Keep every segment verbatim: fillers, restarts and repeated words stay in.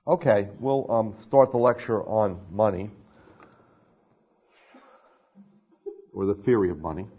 Okay, we'll um, start the lecture on money, or the theory of money.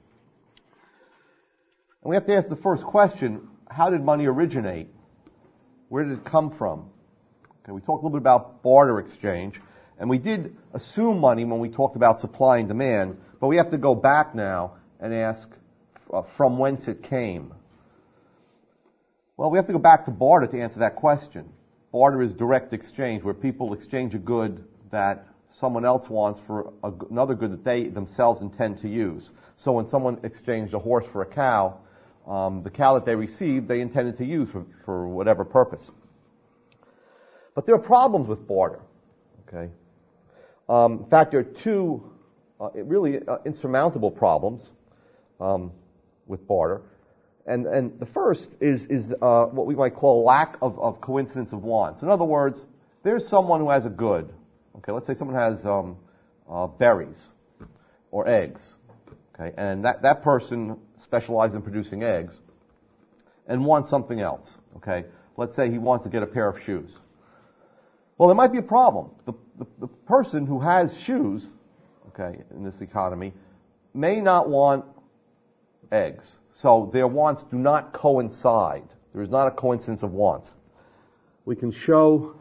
And we have to ask the first question, how did money originate? Where did it come from? Okay, we talked a little bit about barter exchange, and we did assume money when we talked about supply and demand, but we have to go back now and ask uh, from whence it came. Well, we have to go back to barter to answer that question. Barter is direct exchange, where people exchange a good that someone else wants for a, another good that they themselves intend to use. So when someone exchanged a horse for a cow, um, the cow that they received, they intended to use for, for whatever purpose. But there are problems with barter. Okay. Um, in fact, there are two uh, really uh, insurmountable problems um, with barter. And, and the first is, is uh, what we might call a lack of, of coincidence of wants. In other words, there's someone who has a good. Okay, let's say someone has um, uh, berries or eggs. Okay, and that, that person specializes in producing eggs and wants something else. Okay, let's say he wants to get a pair of shoes. Well, there might be a problem. The, the, the person who has shoes, okay, in this economy, may not want eggs. So their wants do not coincide. There is not a coincidence of wants. We can show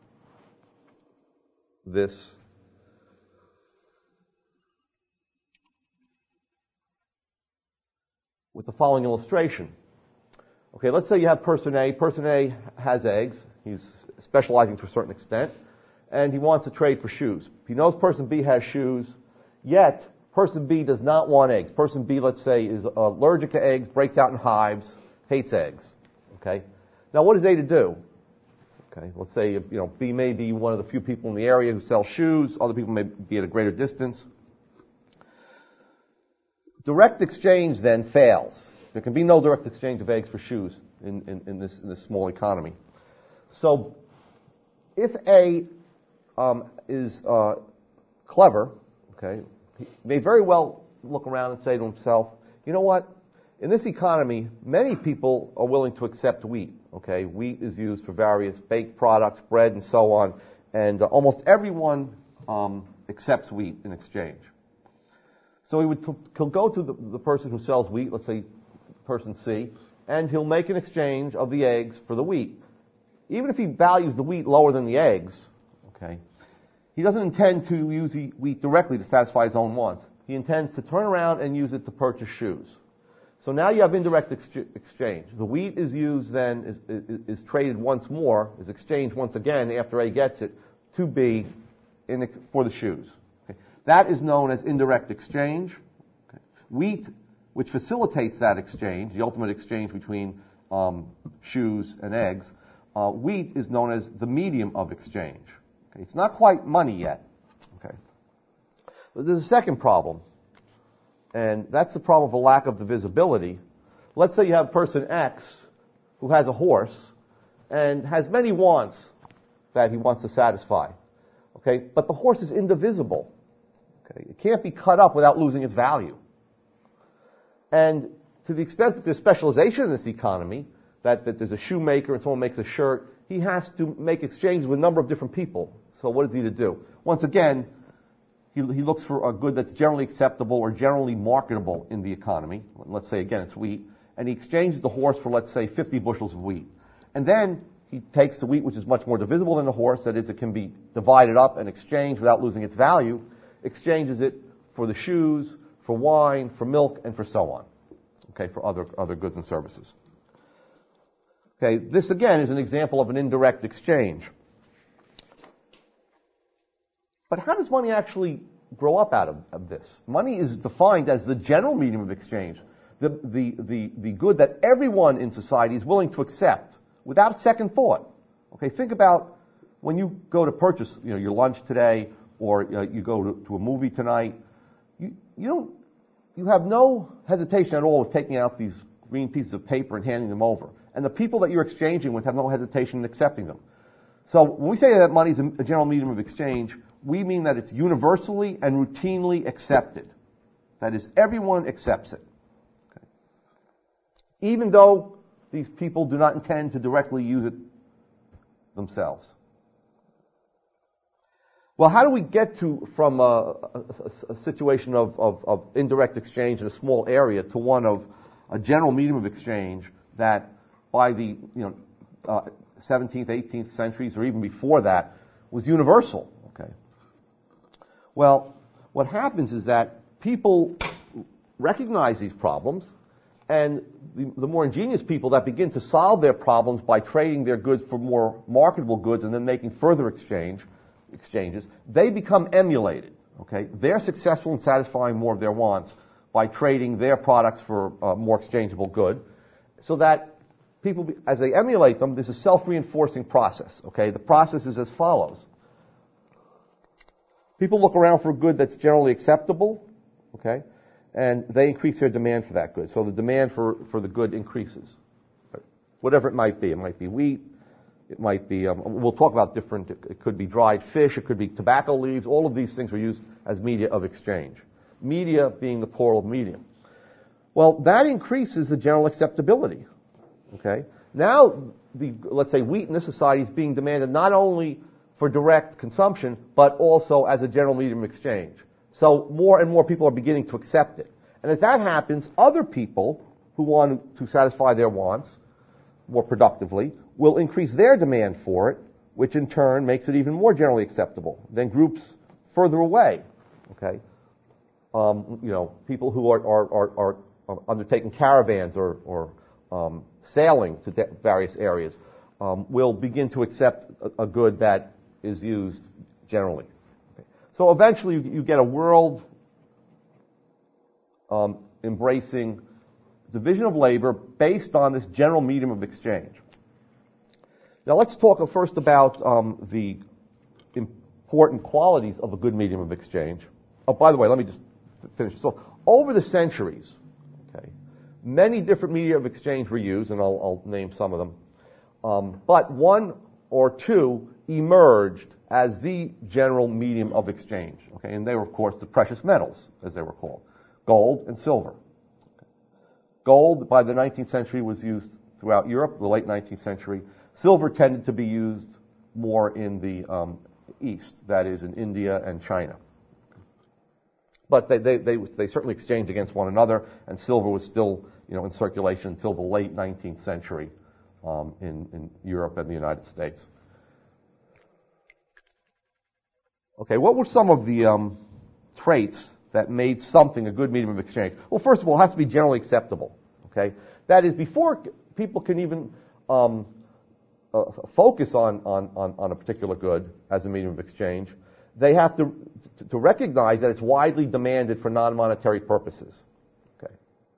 this with the following illustration. Okay, let's say you have person A. Person A has eggs. He's specializing to a certain extent, and he wants to trade for shoes. He knows person B has shoes, yet person B does not want eggs. Person B, let's say, is allergic to eggs, breaks out in hives, hates eggs. Okay? Now, what is A to do? Okay, let's say, you know, B may be one of the few people in the area who sell shoes. Other people may be at a greater distance. Direct exchange then fails. There can be no direct exchange of eggs for shoes in, in, in this in this small economy. So, if A um, is uh, clever, okay, he may very well look around and say to himself, you know what? In this economy, many people are willing to accept wheat. Okay, wheat is used for various baked products, bread, and so on, and uh, almost everyone um, accepts wheat in exchange. So he would t- he'll go to the, the person who sells wheat, let's say person C, and he'll make an exchange of the eggs for the wheat. Even if he values the wheat lower than the eggs, okay, he doesn't intend to use the wheat directly to satisfy his own wants. He intends to turn around and use it to purchase shoes. So now you have indirect ex- exchange. The wheat is used then, is, is, is traded once more, is exchanged once again after A gets it, to B in the, for the shoes. Okay. That is known as indirect exchange. Okay. Wheat, which facilitates that exchange, the ultimate exchange between um, shoes and eggs, uh, wheat is known as the medium of exchange. Okay. It's not quite money yet. Okay. But there's a second problem. And that's the problem of a lack of divisibility. Let's say you have person X who has a horse and has many wants that he wants to satisfy. Okay, but the horse is indivisible. Okay, it can't be cut up without losing its value. And to the extent that there's specialization in this economy, that, that there's a shoemaker and someone makes a shirt, he has to make exchanges with a number of different people. So what is he to do? Once again, He, he looks for a good that's generally acceptable or generally marketable in the economy. Let's say, again, it's wheat. And he exchanges the horse for, let's say, fifty bushels of wheat. And then he takes the wheat, which is much more divisible than the horse, that is, it can be divided up and exchanged without losing its value, exchanges it for the shoes, for wine, for milk, and for so on. Okay, for other, other goods and services. Okay, this, again, is an example of an indirect exchange. But how does money actually grow up out of, of this? Money is defined as the general medium of exchange, the, the, the, the good that everyone in society is willing to accept without second thought. Okay, think about when you go to purchase, you know, your lunch today, or uh, you go to, to a movie tonight. You, you don't, you have no hesitation at all with taking out these green pieces of paper and handing them over. And the people that you're exchanging with have no hesitation in accepting them. So when we say that money is a general medium of exchange, we mean that it's universally and routinely accepted. That is, everyone accepts it. Okay. Even though these people do not intend to directly use it themselves. Well, how do we get to from a, a, a situation of, of, of indirect exchange in a small area to one of a general medium of exchange that by the you know uh, seventeenth, eighteenth centuries, or even before that, was universal? Okay. Well, what happens is that people recognize these problems, and the, the more ingenious people that begin to solve their problems by trading their goods for more marketable goods and then making further exchange exchanges, they become emulated. Okay, they're successful in satisfying more of their wants by trading their products for uh, more exchangeable good, so that people, be, as they emulate them, there's a self-reinforcing process. Okay, the process is as follows: people look around for a good that's generally acceptable. Okay, and they increase their demand for that good. So the demand for for the good increases, whatever it might be. It might be wheat. It might be, um, we'll talk about different, it could be dried fish, it could be tobacco leaves. All of these things were used as media of exchange. Media being the plural of medium. Well, that increases the general acceptability. Okay? Now, the, let's say wheat in this society is being demanded not only for direct consumption, but also as a general medium of exchange. So more and more people are beginning to accept it. And as that happens, other people who want to satisfy their wants more productively will increase their demand for it, which in turn makes it even more generally acceptable than groups further away. Okay, um, you know, people who are are, are, are undertaking caravans or, or um, sailing to de- various areas um, will begin to accept a, a good that is used generally. Okay. So eventually, you, you get a world um, embracing division of labor based on this general medium of exchange. Now let's talk first about um, the important qualities of a good medium of exchange. Oh, by the way, let me just finish. So over the centuries, okay, many different media of exchange were used, and I'll, I'll name some of them. Um, but one or two emerged as the general medium of exchange. Okay, and they were, of course, the precious metals, as they were called, gold and silver. Gold, by the nineteenth century, was used throughout Europe, the late nineteenth century. Silver tended to be used more in the um, East, that is, in India and China. But they, they, they, they certainly exchanged against one another, and silver was still, you know, in circulation until the late nineteenth century um, in, in Europe and the United States. Okay, what were some of the um, traits that made something a good medium of exchange? Well, first of all, it has to be generally acceptable. Okay, that is, before people can even um, uh, focus on, on, on, on a particular good as a medium of exchange, they have to to recognize that it's widely demanded for non-monetary purposes. Okay,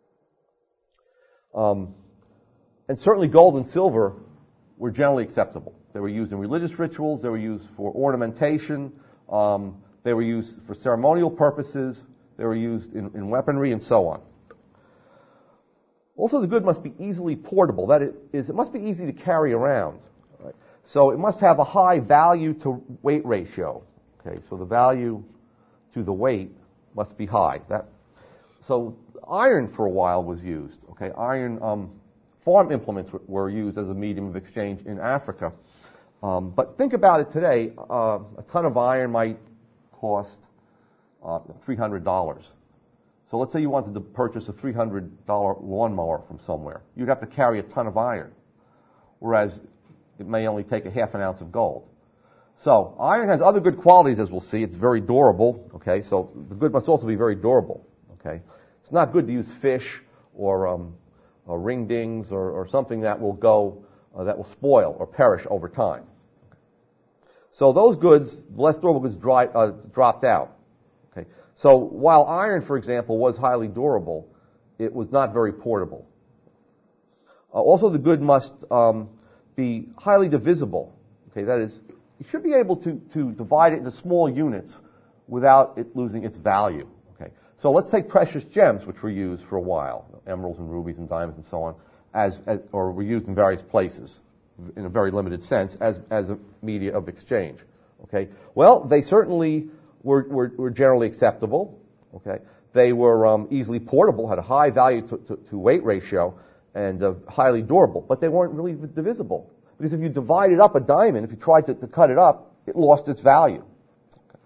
um, and certainly gold and silver were generally acceptable. They were used in religious rituals. They were used for ornamentation. Um, they were used for ceremonial purposes. They were used in, in weaponry and so on. Also, the good must be easily portable. That is, it must be easy to carry around. Right? So it must have a high value to weight ratio. Okay, so the value to the weight must be high. That, so iron for a while was used. Okay, iron um, farm implements w- were used as a medium of exchange in Africa. Um, but think about it today. Uh, a ton of iron might cost uh, three hundred dollars. So let's say you wanted to purchase a three hundred dollars lawnmower from somewhere. You'd have to carry a ton of iron, whereas it may only take a half an ounce of gold. So iron has other good qualities, as we'll see. It's very durable. Okay, so the good must also be very durable. Okay, it's not good to use fish or, um, or ring-dings or, or something that will go uh, that will spoil or perish over time. So those goods, less durable goods, dry, uh, dropped out. Okay, so while iron, for example, was highly durable, it was not very portable. Uh, also, the good must um, be highly divisible. Okay, that is, you should be able to, to divide it into small units without it losing its value. Okay, so let's take precious gems, which were used for a while, emeralds and rubies and diamonds and so on, as, as or were used in various places in a very limited sense as as a media of exchange. Okay, well, they certainly were were, were generally acceptable. Okay, they were um, easily portable, had a high value to, to, to weight ratio, and uh, highly durable, but they weren't really divisible. Because if you divided up a diamond, if you tried to, to cut it up, it lost its value. Okay.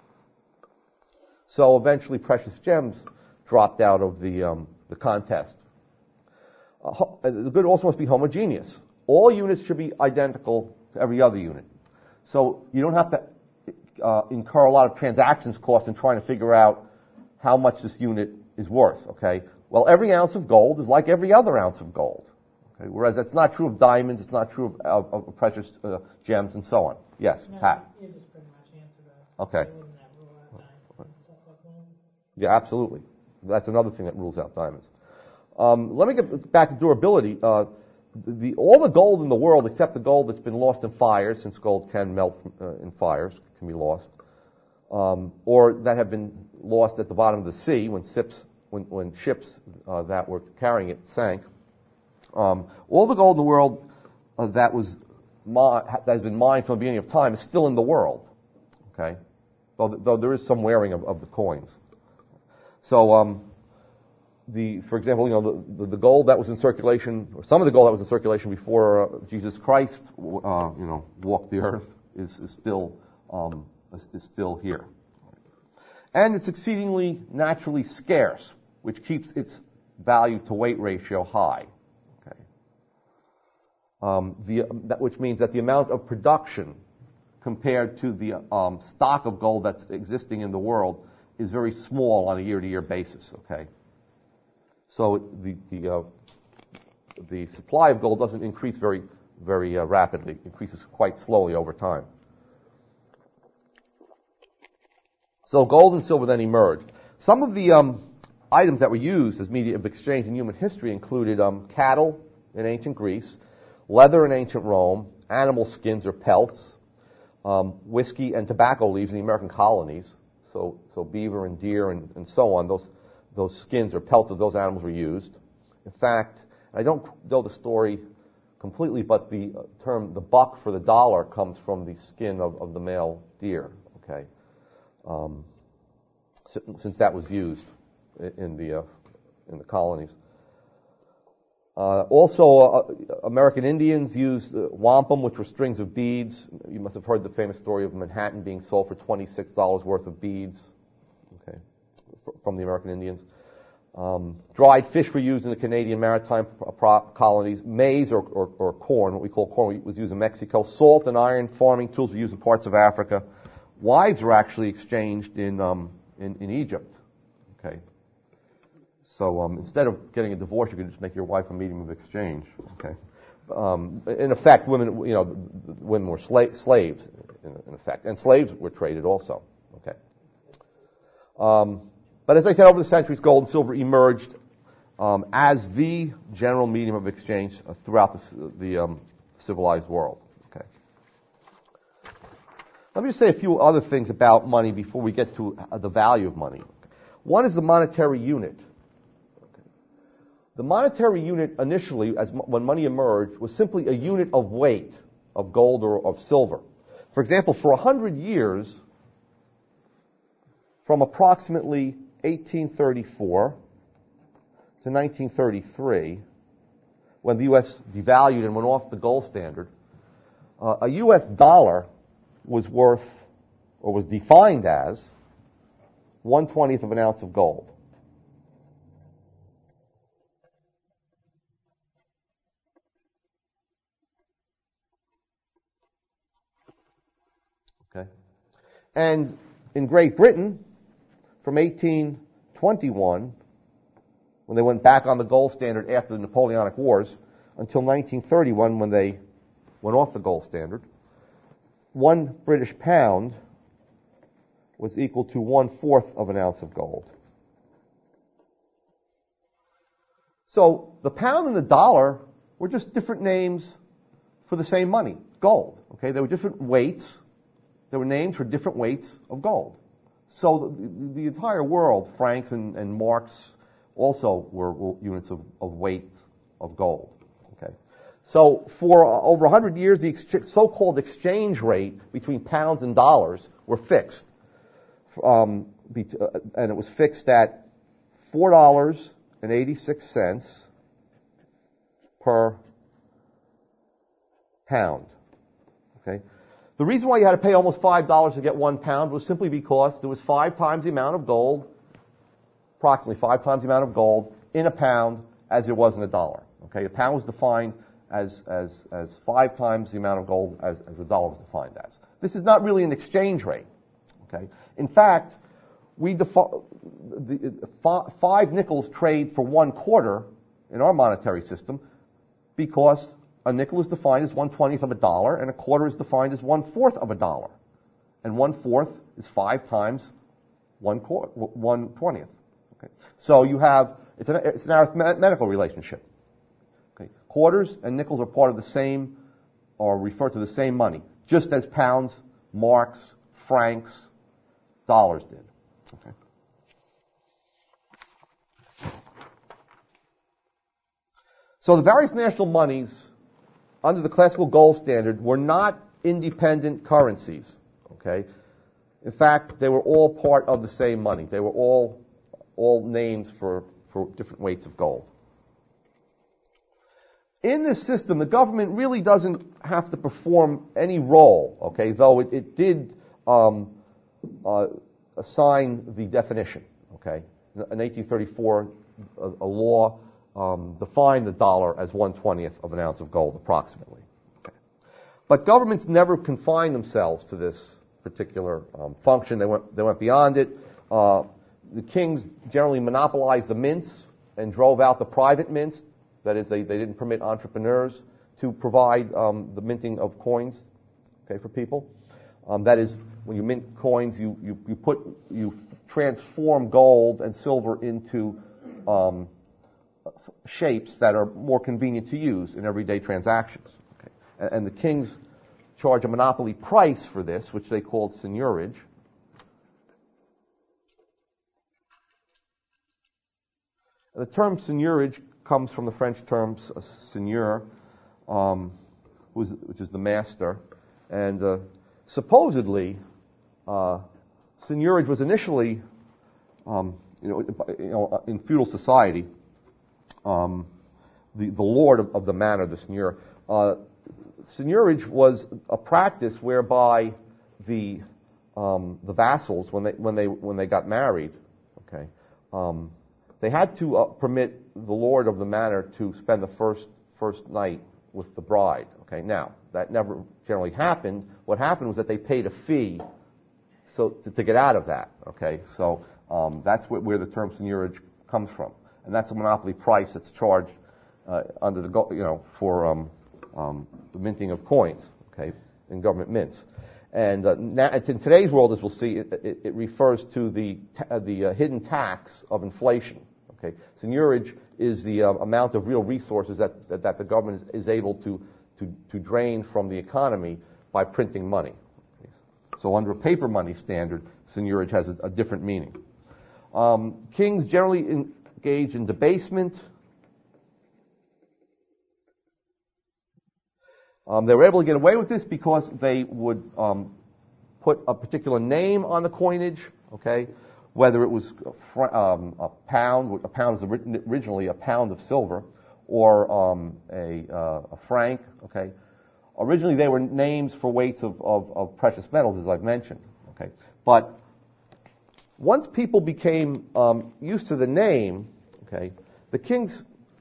So eventually precious gems dropped out of the, um, the contest. Uh, ho- the good also must be homogeneous. All units should be identical to every other unit. So you don't have to uh, incur a lot of transactions costs in trying to figure out how much this unit is worth, okay? Well, every ounce of gold is like every other ounce of gold. Okay? Whereas that's not true of diamonds, it's not true of, of, of precious uh, gems, and so on. Yes, no, Pat? You just pretty much answered us. Okay. Wouldn't that rule out diamonds and stuff like that? Yeah, absolutely. That's another thing that rules out diamonds. Um, let me get back to durability. Uh, the, all the gold in the world, except the gold that's been lost in fires, since gold can melt uh, in fires, can be lost, um, or that have been lost at the bottom of the sea when ships, when, when ships uh, that were carrying it sank. Um, all the gold in the world uh, that was mi- that has been mined from the beginning of time is still in the world. Okay, though, though there is some wearing of, of the coins. So, um, the, for example, you know, the, the gold that was in circulation, or some of the gold that was in circulation before uh, Jesus Christ, uh, you know, walked the earth, is, is still um, is, is still here, and it's exceedingly naturally scarce, which keeps its value to weight ratio high. Okay, um, the that which means that the amount of production compared to the um, stock of gold that's existing in the world is very small on a year-to-year basis. Okay. So the the, uh, the supply of gold doesn't increase very very uh, rapidly. It increases quite slowly over time. So gold and silver then emerged. Some of the um, items that were used as media of exchange in human history included um, cattle in ancient Greece, leather in ancient Rome, animal skins or pelts, um, whiskey and tobacco leaves in the American colonies. So so beaver and deer and, and so on. Those Those skins or pelts of those animals were used. In fact, I don't know the story completely, but the term "the buck for the dollar" comes from the skin of, of the male deer. Okay, um, since that was used in the uh, in the colonies. Uh, also, uh, American Indians used uh, wampum, which were strings of beads. You must have heard the famous story of Manhattan being sold for twenty-six dollars worth of beads. Okay. From the American Indians. Um, dried fish were used in the Canadian maritime pro- colonies. Maize or, or, or corn, what we call corn, was used in Mexico. Salt and iron farming tools were used in parts of Africa. Wives were actually exchanged in um, in, in Egypt. Okay, so um, instead of getting a divorce, you could just make your wife a medium of exchange. Okay, um, in effect, women you know women were sla- slaves in, in effect, and slaves were traded also. Okay. Um, But as I said, over the centuries, gold and silver emerged um, as the general medium of exchange uh, throughout the, the um, civilized world. Okay. Let me just say a few other things about money before we get to uh, the value of money. One is the monetary unit. Okay. The monetary unit initially, as m- when money emerged, was simply a unit of weight of gold or of silver. For example, for a hundred years, from approximately eighteen thirty-four to nineteen thirty-three, when the U S devalued and went off the gold standard, uh, a U S dollar was worth, or was defined as, one twentieth of an ounce of gold. Okay? And in Great Britain, from eighteen twenty-one, when they went back on the gold standard after the Napoleonic Wars, until nineteen thirty-one, when they went off the gold standard, one British pound was equal to one-fourth of an ounce of gold. So the pound and the dollar were just different names for the same money, gold. Okay, they were different weights. They were names for different weights of gold. So the, the entire world, francs and, and marks, also were, were units of, of weight of gold. Okay, so for uh, over one hundred years, the ex- so-called exchange rate between pounds and dollars were fixed, um, be, uh, and it was fixed at four dollars and eighty-six cents per pound. Okay, The reason why you had to pay almost five dollars to get one pound was simply because there was five times the amount of gold, approximately five times the amount of gold in a pound as there was in a dollar. Okay, a pound was defined as as as five times the amount of gold as, as a dollar was defined as. This is not really an exchange rate. Okay, in fact, we defi- the, f- five nickels trade for one quarter in our monetary system because a nickel is defined as one twentieth of a dollar, and a quarter is defined as one fourth of a dollar, and one fourth is five times one quarter, one twentieth. Okay, so you have it's an it's an arithmetical relationship. Okay, quarters and nickels are part of the same, or refer to the same money, just as pounds, marks, francs, dollars did. Okay. So the various national monies under the classical gold standard were not independent currencies. Okay. In fact, they were all part of the same money. They were all all names for, for different weights of gold. In this system, the government really doesn't have to perform any role, okay, though it, it did um, uh, assign the definition, okay. In eighteen thirty-four, a, a law um, defined the dollar as one twentieth of an ounce of gold, approximately. Okay. But governments never confined themselves to this particular um, function. They went, they went beyond it. Uh, the kings generally monopolized the mints and drove out the private mints. That is, they, they didn't permit entrepreneurs to provide um, the minting of coins, okay, for people. Um, that is, when you mint coins, you, you, you put you transform gold and silver into um, shapes that are more convenient to use in everyday transactions. Okay. And, and the kings charge a monopoly price for this, which they called seigniorage. The term seigniorage comes from the French term seigneur, um, who's, which is the master, and uh, supposedly uh, seigniorage was initially, um, you know, you know, in feudal society, um, the the lord of, of the manor, the seigneur. Uh, seigniorage was a practice whereby the um, the vassals, when they when they when they got married, okay. Um, They had to uh, permit the lord of the manor to spend the first first night with the bride. Okay, now that never generally happened. What happened was that they paid a fee, so to, to get out of that. Okay, so um, that's where, where the term seigniorage comes from, and that's a monopoly price that's charged uh, under the you know for um, um, the minting of coins. Okay, in government mints. And uh, now, in today's world, as we'll see, it, it, it refers to the uh, the uh, hidden tax of inflation. Okay, seigniorage is the uh, amount of real resources that, that that the government is, is able to to to drain from the economy by printing money. Okay. So, under a paper money standard, seigniorage has a, a different meaning. Um, kings generally engage in debasement. Um, they were able to get away with this because they would um, put a particular name on the coinage, okay, whether it was a, fr- um, a pound, a pound is originally a pound of silver, or um, a, uh, a franc, okay. Originally they were names for weights of, of, of precious metals, as I've mentioned, okay. But once people became um, used to the name, okay, the kings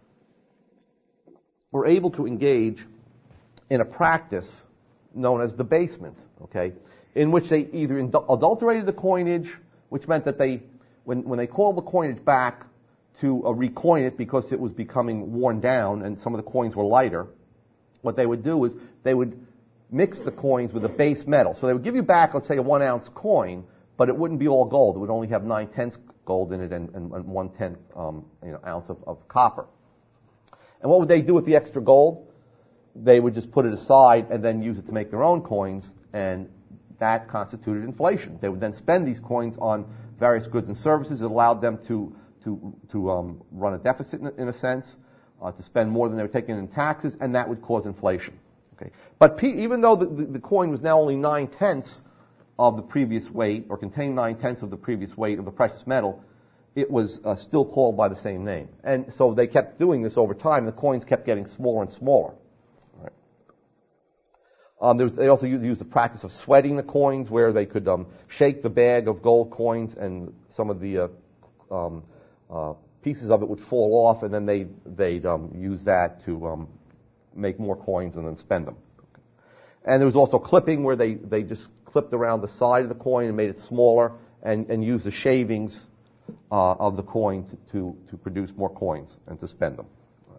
were able to engage in a practice known as debasement, okay, in which they either indul- adulterated the coinage, which meant that they, when, when they called the coinage back to uh, recoin it because it was becoming worn down and some of the coins were lighter, what they would do is they would mix the coins with a base metal. So they would give you back, let's say, a one ounce coin, but it wouldn't be all gold. It would only have nine tenths gold in it and, and, and one tenth um, you know, ounce of, of copper. And what would they do with the extra gold? They would just put it aside and then use it to make their own coins, and that constituted inflation. They would then spend these coins on various goods and services. It allowed them to to to um, run a deficit in, in a sense, uh, to spend more than they were taking in taxes, and that would cause inflation. Okay, but P- even though the, the, the coin was now only nine tenths of the previous weight, or contained nine tenths of the previous weight of the precious metal, it was uh, still called by the same name. And so they kept doing this over time. The coins kept getting smaller and smaller. Um, there was, they also used, used the practice of sweating the coins, where they could um, shake the bag of gold coins, and some of the uh, um, uh, pieces of it would fall off, and then they, they'd um, use that to um, make more coins and then spend them. And there was also clipping, where they, they just clipped around the side of the coin and made it smaller, and, and used the shavings uh, of the coin to, to, to produce more coins and to spend them.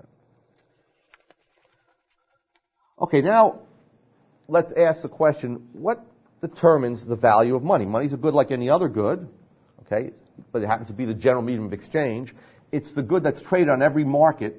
Okay, now let's ask the question, what determines the value of money? Money's a good like any other good, okay, but it happens to be the general medium of exchange. It's the good that's traded on every market.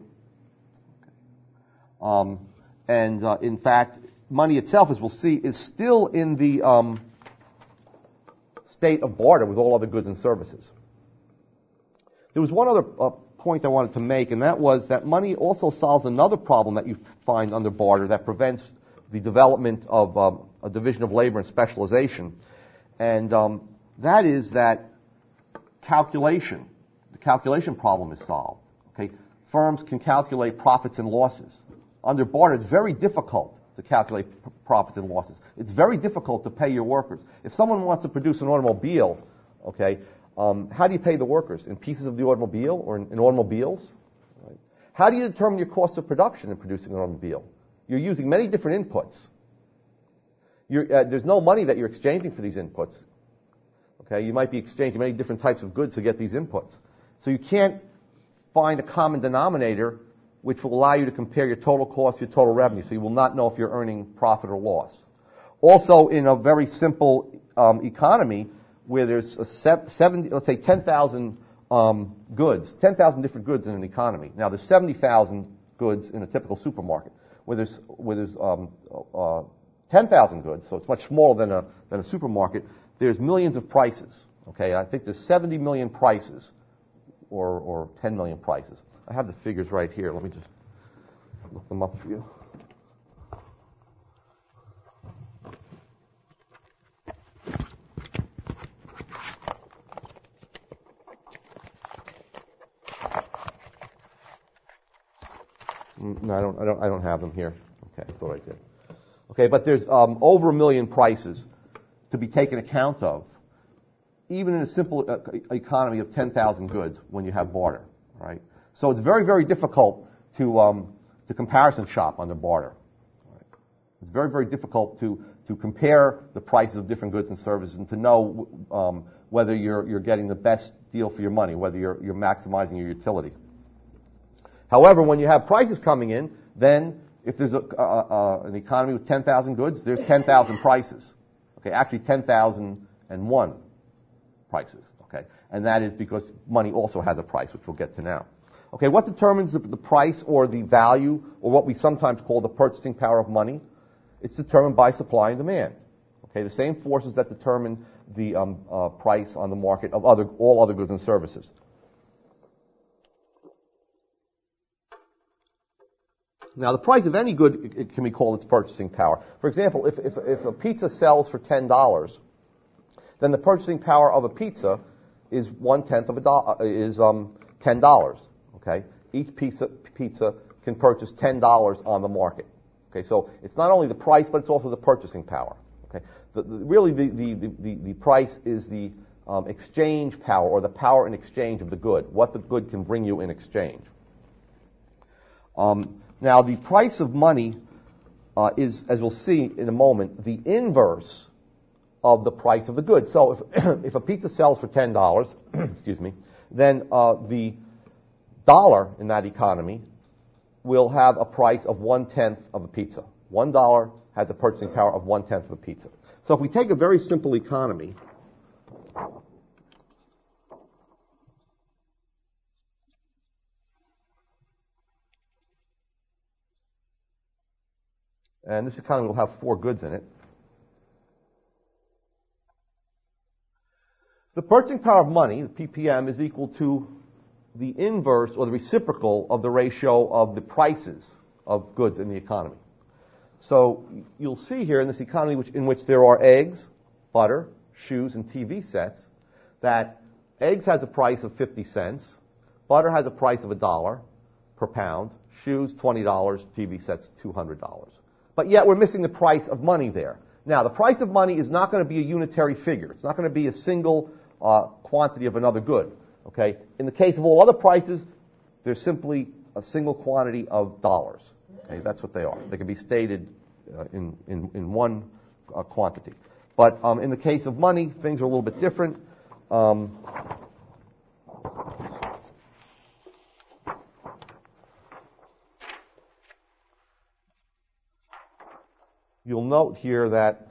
Um, and uh, in fact, money itself, as we'll see, is still in the um, state of barter with all other goods and services. There was one other uh, point I wanted to make, and that was that money also solves another problem that you find under barter that prevents the development of um, a division of labor and specialization. And um, that is that calculation, the calculation problem is solved. Okay, firms can calculate profits and losses. Under barter, it's very difficult to calculate p- profits and losses. It's very difficult to pay your workers. If someone wants to produce an automobile, okay, um, how do you pay the workers? In pieces of the automobile or in, in automobiles? Right? How do you determine your cost of production in producing an automobile? You're using many different inputs. You're, uh, there's no money that you're exchanging for these inputs. Okay, you might be exchanging many different types of goods to get these inputs. So you can't find a common denominator which will allow you to compare your total cost to your total revenue, so you will not know if you're earning profit or loss. Also, in a very simple um, economy where there's a seventy, let's say ten thousand um, goods, ten thousand different goods in an economy. Now, there's seventy thousand goods in a typical supermarket. Where there's where there's um, uh, ten thousand goods, so it's much smaller than a than a supermarket. There's millions of prices. Okay, I think there's seventy million prices, or or ten million prices. I have the figures right here. Let me just look them up for you. No, I don't. I don't. I don't have them here. Okay, I thought I did. Okay, but there's um, over a million prices to be taken account of, even in a simple uh, economy of ten thousand goods when you have barter. Right. So it's very, very difficult to um, to comparison shop under barter. Right. It's very, very difficult to to compare the prices of different goods and services and to know um, whether you're you're getting the best deal for your money, whether you're you're maximizing your utility. However, when you have prices coming in, then if there's a, uh, uh, an economy with ten thousand goods, there's ten thousand prices. Okay, actually ten thousand one prices. Okay, and that is because money also has a price, which we'll get to now. Okay, what determines the, the price or the value, or what we sometimes call the purchasing power of money? It's determined by supply and demand. Okay, the same forces that determine the um, uh, price on the market of other all other goods and services. Now, the price of any good it, it can be called its purchasing power. For example, if, if, if a pizza sells for ten dollars, then the purchasing power of a pizza is one tenth of a dollar, is um, ten dollars. Okay, each pizza pizza can purchase ten dollars on the market. Okay, so it's not only the price, but it's also the purchasing power. Okay, the, the, really the, the, the, the price is the um, exchange power, or the power in exchange of the good, what the good can bring you in exchange. Um, Now, the price of money uh, is, as we'll see in a moment, the inverse of the price of the good. So if, if a pizza sells for ten dollars, excuse me, then uh, the dollar in that economy will have a price of one-tenth of a pizza. One dollar has a purchasing power of one-tenth of a pizza. So if we take a very simple economy, and this economy will have four goods in it. The purchasing power of money, the P P M, is equal to the inverse or the reciprocal of the ratio of the prices of goods in the economy. So you'll see here in this economy which, in which there are eggs, butter, shoes, and T V sets, that eggs has a price of fifty cents, butter has a price of a dollar per pound, shoes twenty dollars, T V sets two hundred dollars. but yet we're missing the price of money there. Now, the price of money is not going to be a unitary figure. It's not going to be a single uh, quantity of another good. Okay? In the case of all other prices, they're simply a single quantity of dollars. Okay? That's what they are. They can be stated uh, in, in, in one uh, quantity. But um, in the case of money, things are a little bit different. Um, You'll note here that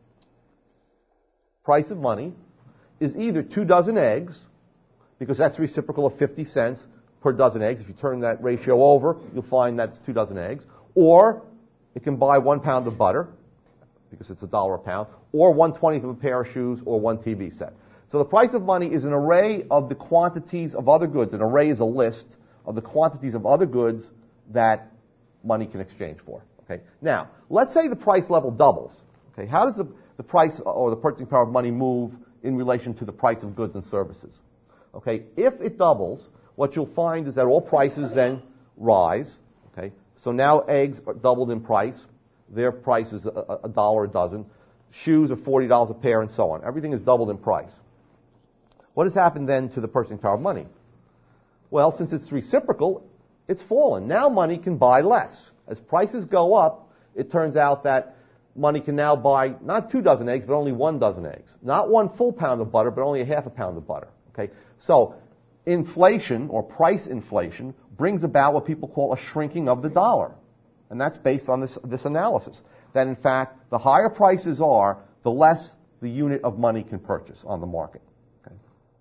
price of money is either two dozen eggs, because that's reciprocal of fifty cents per dozen eggs. If you turn that ratio over, you'll find that's two dozen eggs. Or it can buy one pound of butter, because it's a dollar a pound, or one twentieth of a pair of shoes, or one T V set. So the price of money is an array of the quantities of other goods. An array is a list of the quantities of other goods that money can exchange for. Okay. Now, let's say the price level doubles. Okay. How does the, the price or the purchasing power of money move in relation to the price of goods and services? Okay. If it doubles, what you'll find is that all prices then rise. Okay. So now eggs are doubled in price. Their price is a, a dollar a dozen. Shoes are forty dollars a pair, and so on. Everything is doubled in price. What has happened then to the purchasing power of money? Well, since it's reciprocal, it's fallen. Now money can buy less. As prices go up, it turns out that money can now buy not two dozen eggs, but only one dozen eggs. Not one full pound of butter, but only a half a pound of butter. Okay? So, inflation, or price inflation, brings about what people call a shrinking of the dollar. And that's based on this, this analysis. That in fact, the higher prices are, the less the unit of money can purchase on the market. Okay?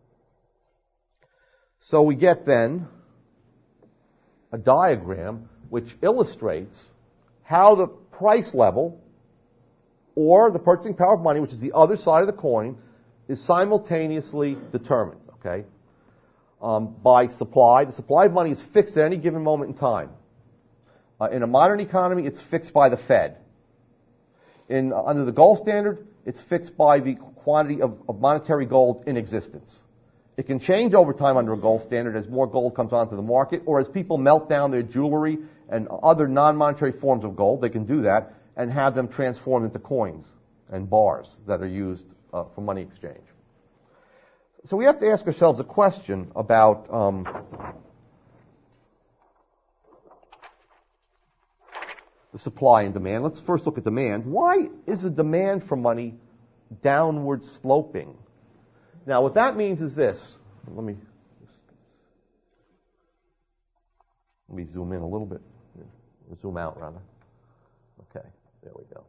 So we get then a diagram which illustrates how the price level, or the purchasing power of money, which is the other side of the coin, is simultaneously determined, okay, um, by supply. The supply of money is fixed at any given moment in time. Uh, in a modern economy, it's fixed by the Fed. In, uh, under the gold standard, it's fixed by the quantity of, of monetary gold in existence. It can change over time under a gold standard as more gold comes onto the market, or as people melt down their jewelry and other non-monetary forms of gold. They can do that and have them transformed into coins and bars that are used uh, for money exchange. So we have to ask ourselves a question about um, the supply and demand. Let's first look at demand. Why is the demand for money downward sloping? Now, what that means is this. Let me let me zoom in a little bit. Zoom out, rather. Okay, there we go.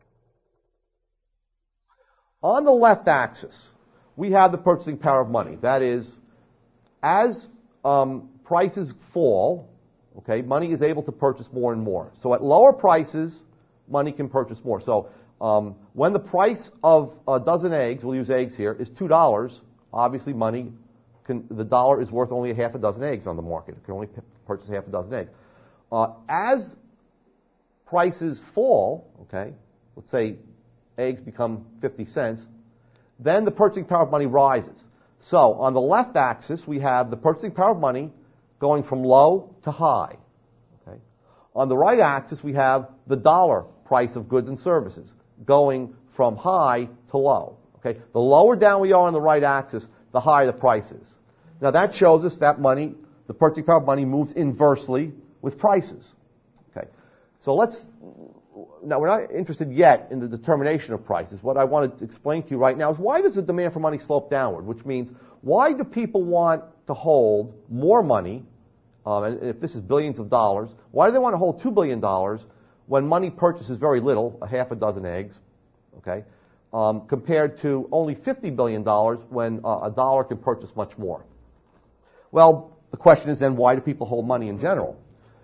On the left axis, we have the purchasing power of money. That is, as um, prices fall, okay, money is able to purchase more and more. So at lower prices, money can purchase more. So um, when the price of a dozen eggs, we'll use eggs here, is two dollars, obviously money can, the dollar is worth only a half a dozen eggs on the market. It can only p- purchase half a dozen eggs. Uh, as prices fall, okay, let's say eggs become fifty cents, then the purchasing power of money rises. So on the left axis, we have the purchasing power of money going from low to high. Okay. On the right axis, we have the dollar price of goods and services going from high to low. Okay. The lower down we are on the right axis, the higher the price is. Now that shows us that money, the purchasing power of money, moves inversely with prices. Okay. So let's, now we're not interested yet in the determination of prices. What I wanted to explain to you right now is, why does the demand for money slope downward? Which means, why do people want to hold more money, um, and if this is billions of dollars, why do they want to hold two billion dollars when money purchases very little, a half a dozen eggs, okay, um, compared to only fifty billion dollars when uh, a dollar can purchase much more? Well, the question is then, why do people hold money in general?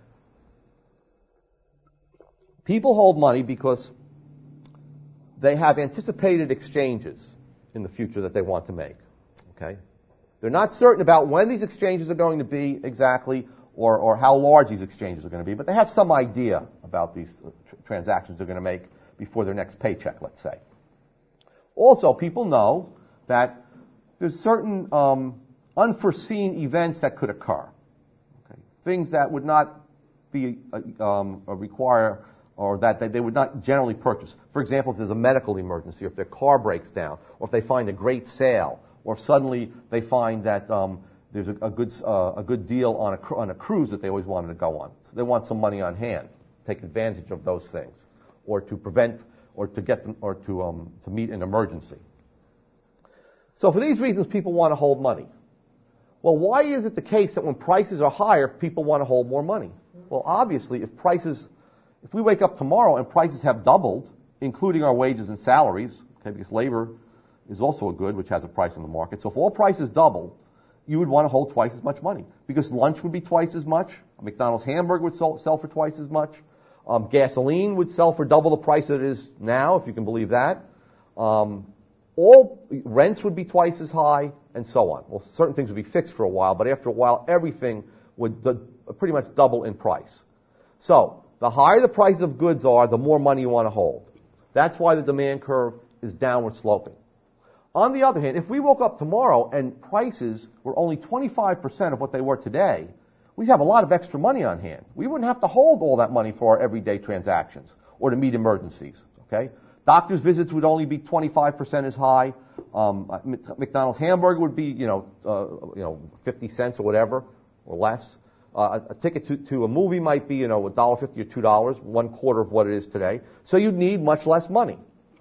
People hold money because they have anticipated exchanges in the future that they want to make. Okay? They're not certain about when these exchanges are going to be exactly, or, or how large these exchanges are going to be, but they have some idea about these tr- transactions they're going to make before their next paycheck, let's say. Also, people know that there's certain um, unforeseen events that could occur. Okay? Things that would not be uh, um, require or that they, they would not generally purchase. For example, if there's a medical emergency, or if their car breaks down, or if they find a great sale, or if suddenly they find that um, there's a, a good uh, a good deal on a cru- on a cruise that they always wanted to go on. So they want some money on hand, take advantage of those things, or to prevent, or to get them, or to um, to meet an emergency. So for these reasons, people want to hold money. Well, why is it the case that when prices are higher, people want to hold more money? Well, obviously, if prices, if we wake up tomorrow and prices have doubled, including our wages and salaries, okay, because labor is also a good which has a price in the market. So if all prices double, you would want to hold twice as much money, because lunch would be twice as much, a McDonald's hamburger would sell, sell for twice as much, um, gasoline would sell for double the price that it is now, if you can believe that. Um, all rents would be twice as high, and so on. Well, certain things would be fixed for a while, but after a while, everything would d- pretty much double in price. So, the higher the price of goods are, the more money you want to hold. That's why the demand curve is downward sloping. On the other hand, if we woke up tomorrow and prices were only twenty-five percent of what they were today, we'd have a lot of extra money on hand. We wouldn't have to hold all that money for our everyday transactions or to meet emergencies. Okay? Doctor's visits would only be twenty-five percent as high. Um, McDonald's hamburger would be, you know, uh, you know, fifty cents or whatever, or less. Uh, a, a ticket to, to a movie might be, you know, one dollar fifty or two dollars, one quarter of what it is today. So you'd need much less money.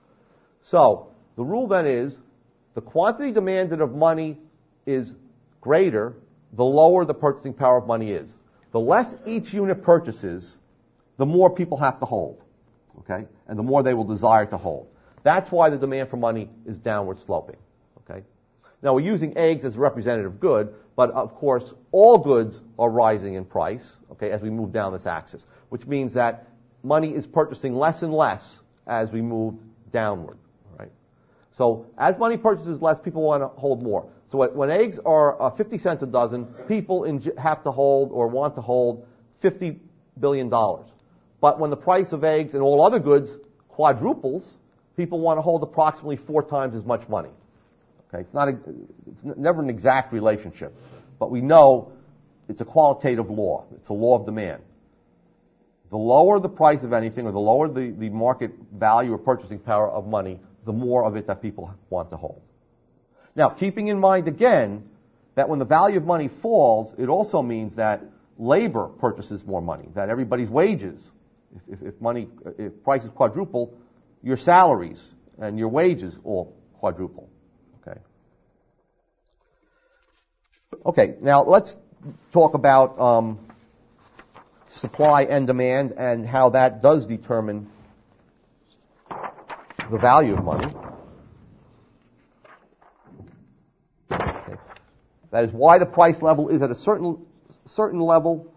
So the rule then is, the quantity demanded of money is greater, the lower the purchasing power of money is. The less each unit purchases, the more people have to hold. Okay? And the more they will desire to hold. That's why the demand for money is downward sloping. Okay? Now we're using eggs as a representative good, but of course all goods are rising in price, okay, as we move down this axis, which means that money is purchasing less and less as we move downward. Right? So as money purchases less, people want to hold more. So when eggs are uh, fifty cents a dozen, people in, have to hold or want to hold fifty billion dollars. But when the price of eggs and all other goods quadruples, people want to hold approximately four times as much money. Okay, it's not a, it's never an exact relationship, but we know it's a qualitative law. It's a law of demand. The lower the price of anything, or the lower the, the market value or purchasing power of money, the more of it that people want to hold. Now, keeping in mind again that when the value of money falls, it also means that labor purchases more money, that everybody's wages, if, if, if money, if prices quadruple, your salaries and your wages all quadruple. Okay. Okay. Now let's talk about um, supply and demand and how that does determine the value of money. Okay. That is why the price level is at a certain certain level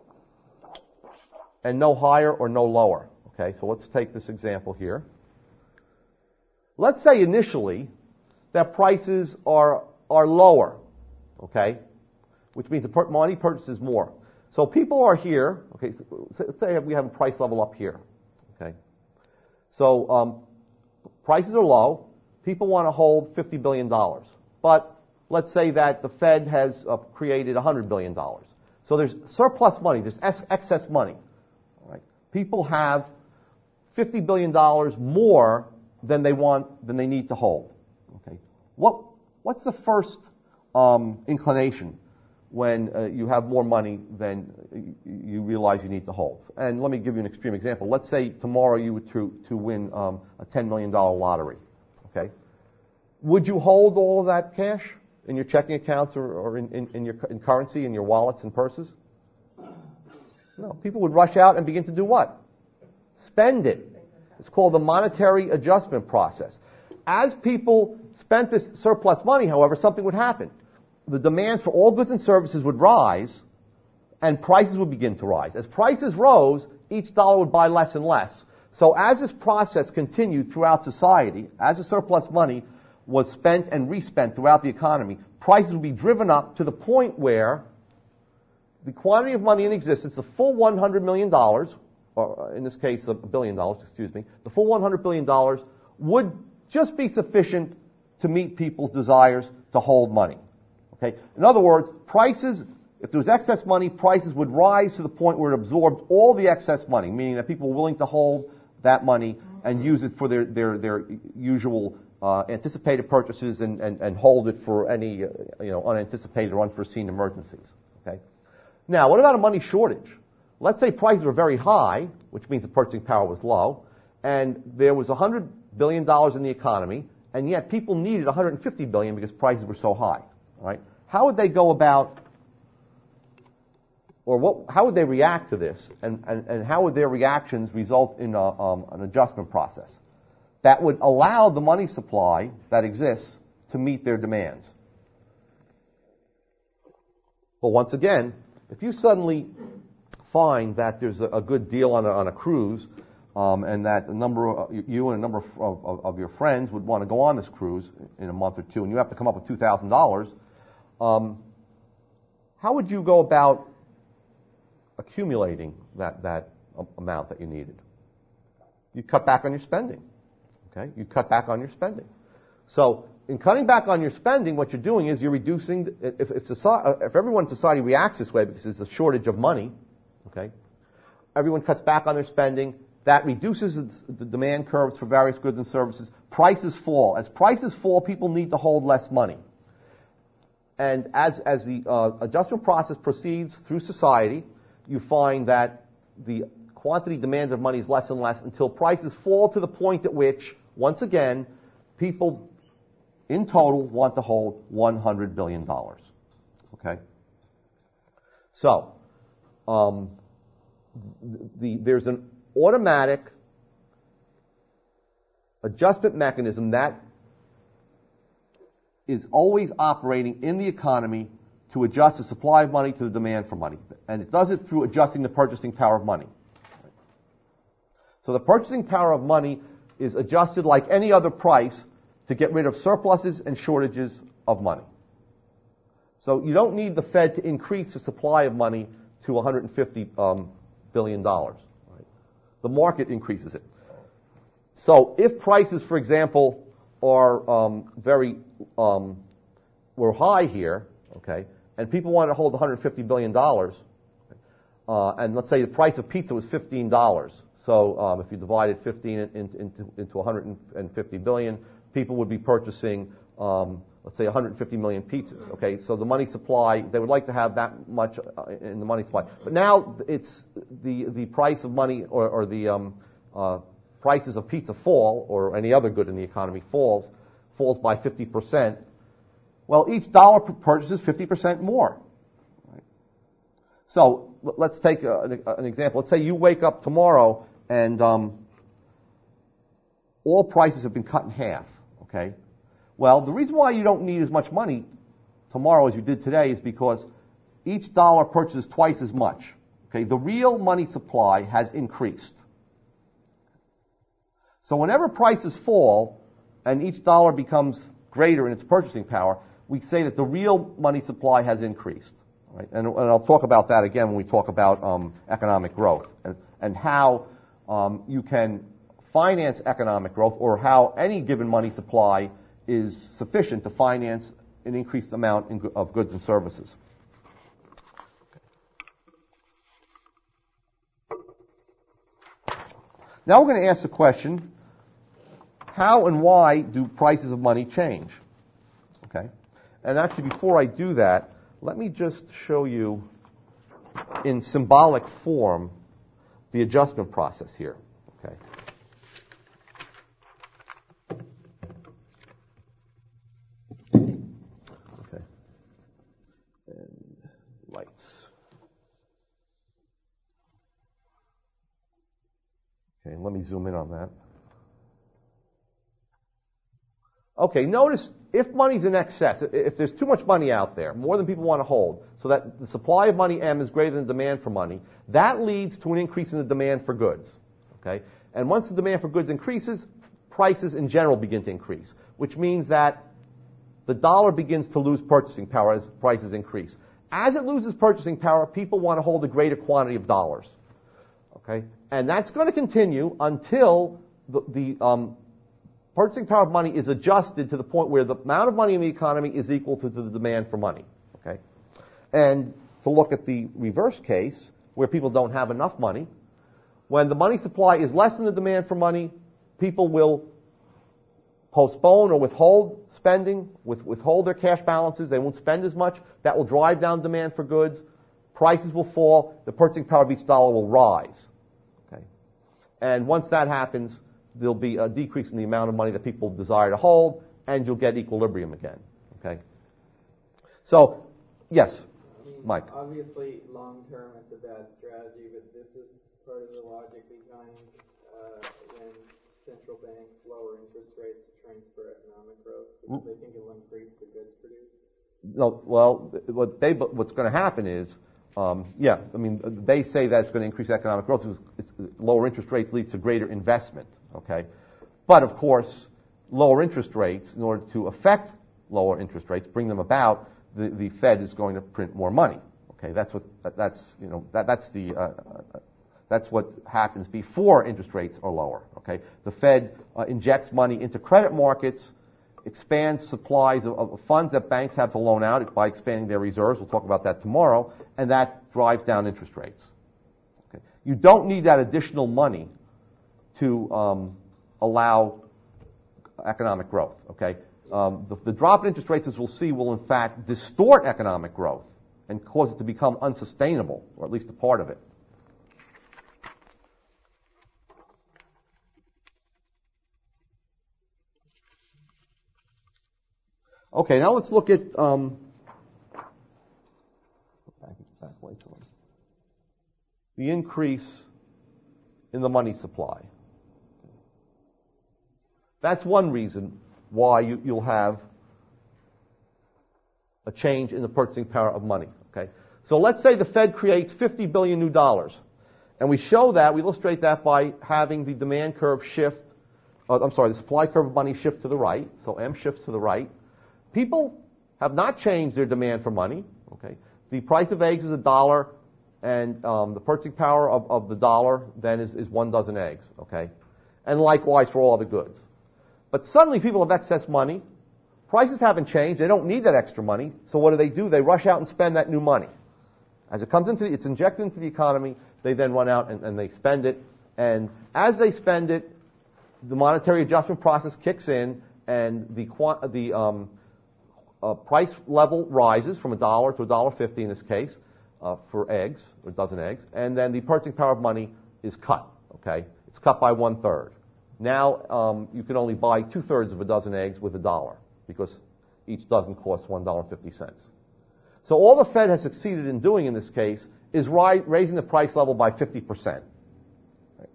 and no higher or no lower. Okay. So let's take this example here. Let's say initially that prices are are lower, okay, which means the per- money purchases more. So people are here, okay. So let's say we have a price level up here, okay. So um, prices are low. People want to hold fifty billion dollars, but let's say that the Fed has uh, created one hundred billion dollars. So there's surplus money. There's ex- excess money. All right. People have fifty billion dollars more than they want, than they need to hold. Okay. What, what's the first um, inclination when uh, you have more money than you, you realize you need to hold? And let me give you an extreme example. Let's say tomorrow you were to, to win um, a ten million dollars lottery. Okay. Would you hold all of that cash in your checking accounts or, or in, in, in your in currency, in your wallets and purses? No. People would rush out and begin to do what? Spend it. It's called the monetary adjustment process. As people spent this surplus money, however, something would happen. The demands for all goods and services would rise, and prices would begin to rise. As prices rose, each dollar would buy less and less. So as this process continued throughout society, as the surplus money was spent and respent throughout the economy, prices would be driven up to the point where the quantity of money in existence, the full one hundred million dollars, or in this case a billion dollars, excuse me, the full one hundred billion dollars would just be sufficient to meet people's desires to hold money. Okay? In other words, prices, If there was excess money, prices would rise to the point where it absorbed all the excess money, meaning that people were willing to hold that money and use it for their, their, their usual uh, anticipated purchases and, and, and hold it for any uh, you know, unanticipated or unforeseen emergencies. Okay? Now, what about a money shortage? Let's say prices were very high, which means the purchasing power was low, and there was one hundred billion dollars in the economy, and yet people needed one hundred fifty billion dollars because prices were so high. Right? How would they go about, or what, how would they react to this, and, and, and how would their reactions result in a, um, an adjustment process that would allow the money supply that exists to meet their demands? Well, once again, if you suddenly find that there's a, a good deal on a, on a cruise, um, and that a number of, you and a number of, of, of your friends would want to go on this cruise in a month or two, and you have to come up with two thousand dollars, um, how would you go about accumulating that, that amount that you needed? You cut back on your spending. Okay? You cut back on your spending. So, in cutting back on your spending, what you're doing is you're reducing, if, if, society, if everyone in society reacts this way because there's a shortage of money, okay, everyone cuts back on their spending, that reduces the demand curves for various goods and services. Prices fall. As prices fall, people need to hold less money. And as, as the uh, adjustment process proceeds through society, you find that the quantity demanded of money is less and less until prices fall to the point at which, once again, people in total want to hold one hundred billion dollars. Okay? So, um, the, there's an automatic adjustment mechanism that is always operating in the economy to adjust the supply of money to the demand for money. And it does it through adjusting the purchasing power of money. So the purchasing power of money is adjusted like any other price to get rid of surpluses and shortages of money. So you don't need the Fed to increase the supply of money to one hundred fifty um, billion dollars. Right? The market increases it. So if prices, for example, are um, very um, were high here, okay, and people wanted to hold one hundred fifty billion dollars, uh, and let's say the price of pizza was fifteen dollars. So um, if you divided fifteen into, into, into one hundred fifty billion, people would be purchasing, um, let's say, one hundred fifty million pizzas. Okay, so the money supply, they would like to have that much in the money supply. But now it's the the price of money, or, or the um, uh, prices of pizza fall, or any other good in the economy falls, falls by fifty percent. Well, each dollar purchases fifty percent more. Right? So let's take a, an, an example. Let's say you wake up tomorrow and um, all prices have been cut in half. Okay. Well, the reason why you don't need as much money tomorrow as you did today is because each dollar purchases twice as much. Okay. The real money supply has increased. So whenever prices fall and each dollar becomes greater in its purchasing power, we say that the real money supply has increased. Right? And, and I'll talk about that again when we talk about um, economic growth and, and how um, you can finance economic growth, or how any given money supply is sufficient to finance an increased amount in, of goods and services. Now we're going to ask the question, how and why do prices of money change? Okay? And actually, before I do that, let me just show you in symbolic form the adjustment process here. Okay? Okay. And lights. Okay, let me zoom in on that. Okay, notice if money's in excess, if there's too much money out there, more than people want to hold, so that the supply of money M is greater than the demand for money, that leads to an increase in the demand for goods. Okay? And once the demand for goods increases, prices in general begin to increase, which means that the dollar begins to lose purchasing power as prices increase. As it loses purchasing power, people want to hold a greater quantity of dollars. Okay? And that's going to continue until the, the um, purchasing power of money is adjusted to the point where the amount of money in the economy is equal to the demand for money. Okay? And to look at the reverse case, where people don't have enough money. When the money supply is less than the demand for money, people will postpone or withhold spending, with, withhold their cash balances. They won't spend as much. That will drive down demand for goods. Prices will fall. The purchasing power of each dollar will rise. Okay? And once that happens, there'll be a decrease in the amount of money that people desire to hold, and you'll get equilibrium again. Okay? So, yes, I mean, Mike. Obviously, long term, it's a bad strategy, but this is part of the logic behind uh, when central banks lower interest rates to try and spur economic growth, because they think it will increase the goods produced. No, well, what they, what's going to happen is, um, yeah, I mean, they say that it's going to increase economic growth. It's, it's, lower interest rates leads to greater investment. Okay, but of course, lower interest rates, in order to affect lower interest rates, bring them about, the, the Fed is going to print more money. Okay, that's what that, that's you know that that's the uh, uh, that's what happens before interest rates are lower. Okay, the Fed uh, injects money into credit markets, expands supplies of, of funds that banks have to loan out by expanding their reserves. We'll talk about that tomorrow, and that drives down interest rates. Okay, you don't need that additional money to um, allow economic growth. Okay. Um, the, the drop in interest rates, as we'll see, will in fact distort economic growth and cause it to become unsustainable, or at least a part of it. Okay, now let's look at um, back, back way to the increase in the money supply. That's one reason why you, you'll have a change in the purchasing power of money. Okay, so let's say the Fed creates fifty billion new dollars, and we show that, we illustrate that by having the demand curve shift. Uh, I'm sorry, the supply curve of money shift to the right. So M shifts to the right. People have not changed their demand for money. Okay, the price of eggs is a dollar, and um, the purchasing power of, of the dollar then is, is one dozen eggs. Okay, and likewise for all other goods. But suddenly people have excess money. Prices haven't changed. They don't need that extra money. So what do they do? They rush out and spend that new money. As it comes into the, it's injected into the economy, they then run out and, and they spend it. And as they spend it, the monetary adjustment process kicks in, and the the um, uh, price level rises from a dollar to a dollar fifty in this case uh, for eggs, or a dozen eggs. And then the purchasing power of money is cut. Okay, it's cut by one third. Now um, you can only buy two-thirds of a dozen eggs with a dollar, because each dozen costs one dollar and fifty cents. So all the Fed has succeeded in doing in this case is ri- raising the price level by fifty percent. Right.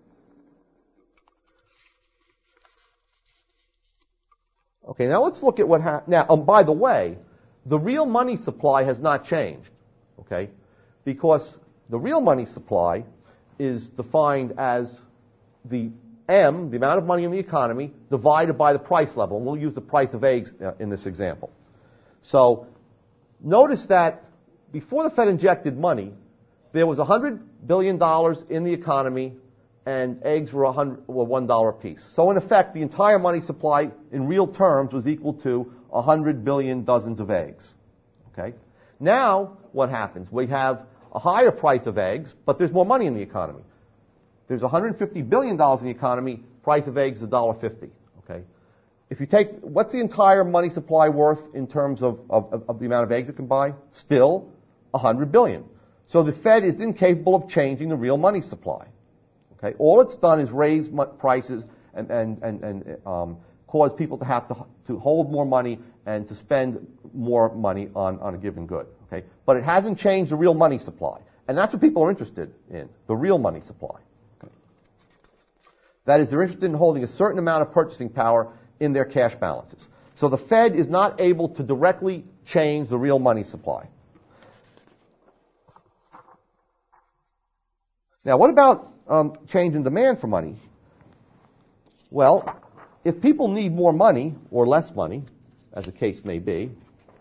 Okay, now let's look at what happened. Now, um, by the way, the real money supply has not changed, okay, because the real money supply is defined as the M, the amount of money in the economy, divided by the price level. And we'll use the price of eggs uh, in this example. So notice that before the Fed injected money, there was one hundred billion dollars in the economy, and eggs were, one hundred, were one dollar a piece. So in effect, the entire money supply in real terms was equal to one hundred billion dozens of eggs. Okay? Now, what happens? We have a higher price of eggs, but there's more money in the economy. There's one hundred fifty billion dollars in the economy, price of eggs is one dollar fifty. Okay? If you take, what's the entire money supply worth in terms of, of, of the amount of eggs it can buy? Still one hundred billion. So the Fed is incapable of changing the real money supply. Okay? All it's done is raise prices and, and, and, and um, cause people to have to, to hold more money and to spend more money on, on a given good. Okay? But it hasn't changed the real money supply. And that's what people are interested in, the real money supply. That is, they're interested in holding a certain amount of purchasing power in their cash balances. So the Fed is not able to directly change the real money supply. Now, what about um, change in demand for money? Well, if people need more money, or less money, as the case may be,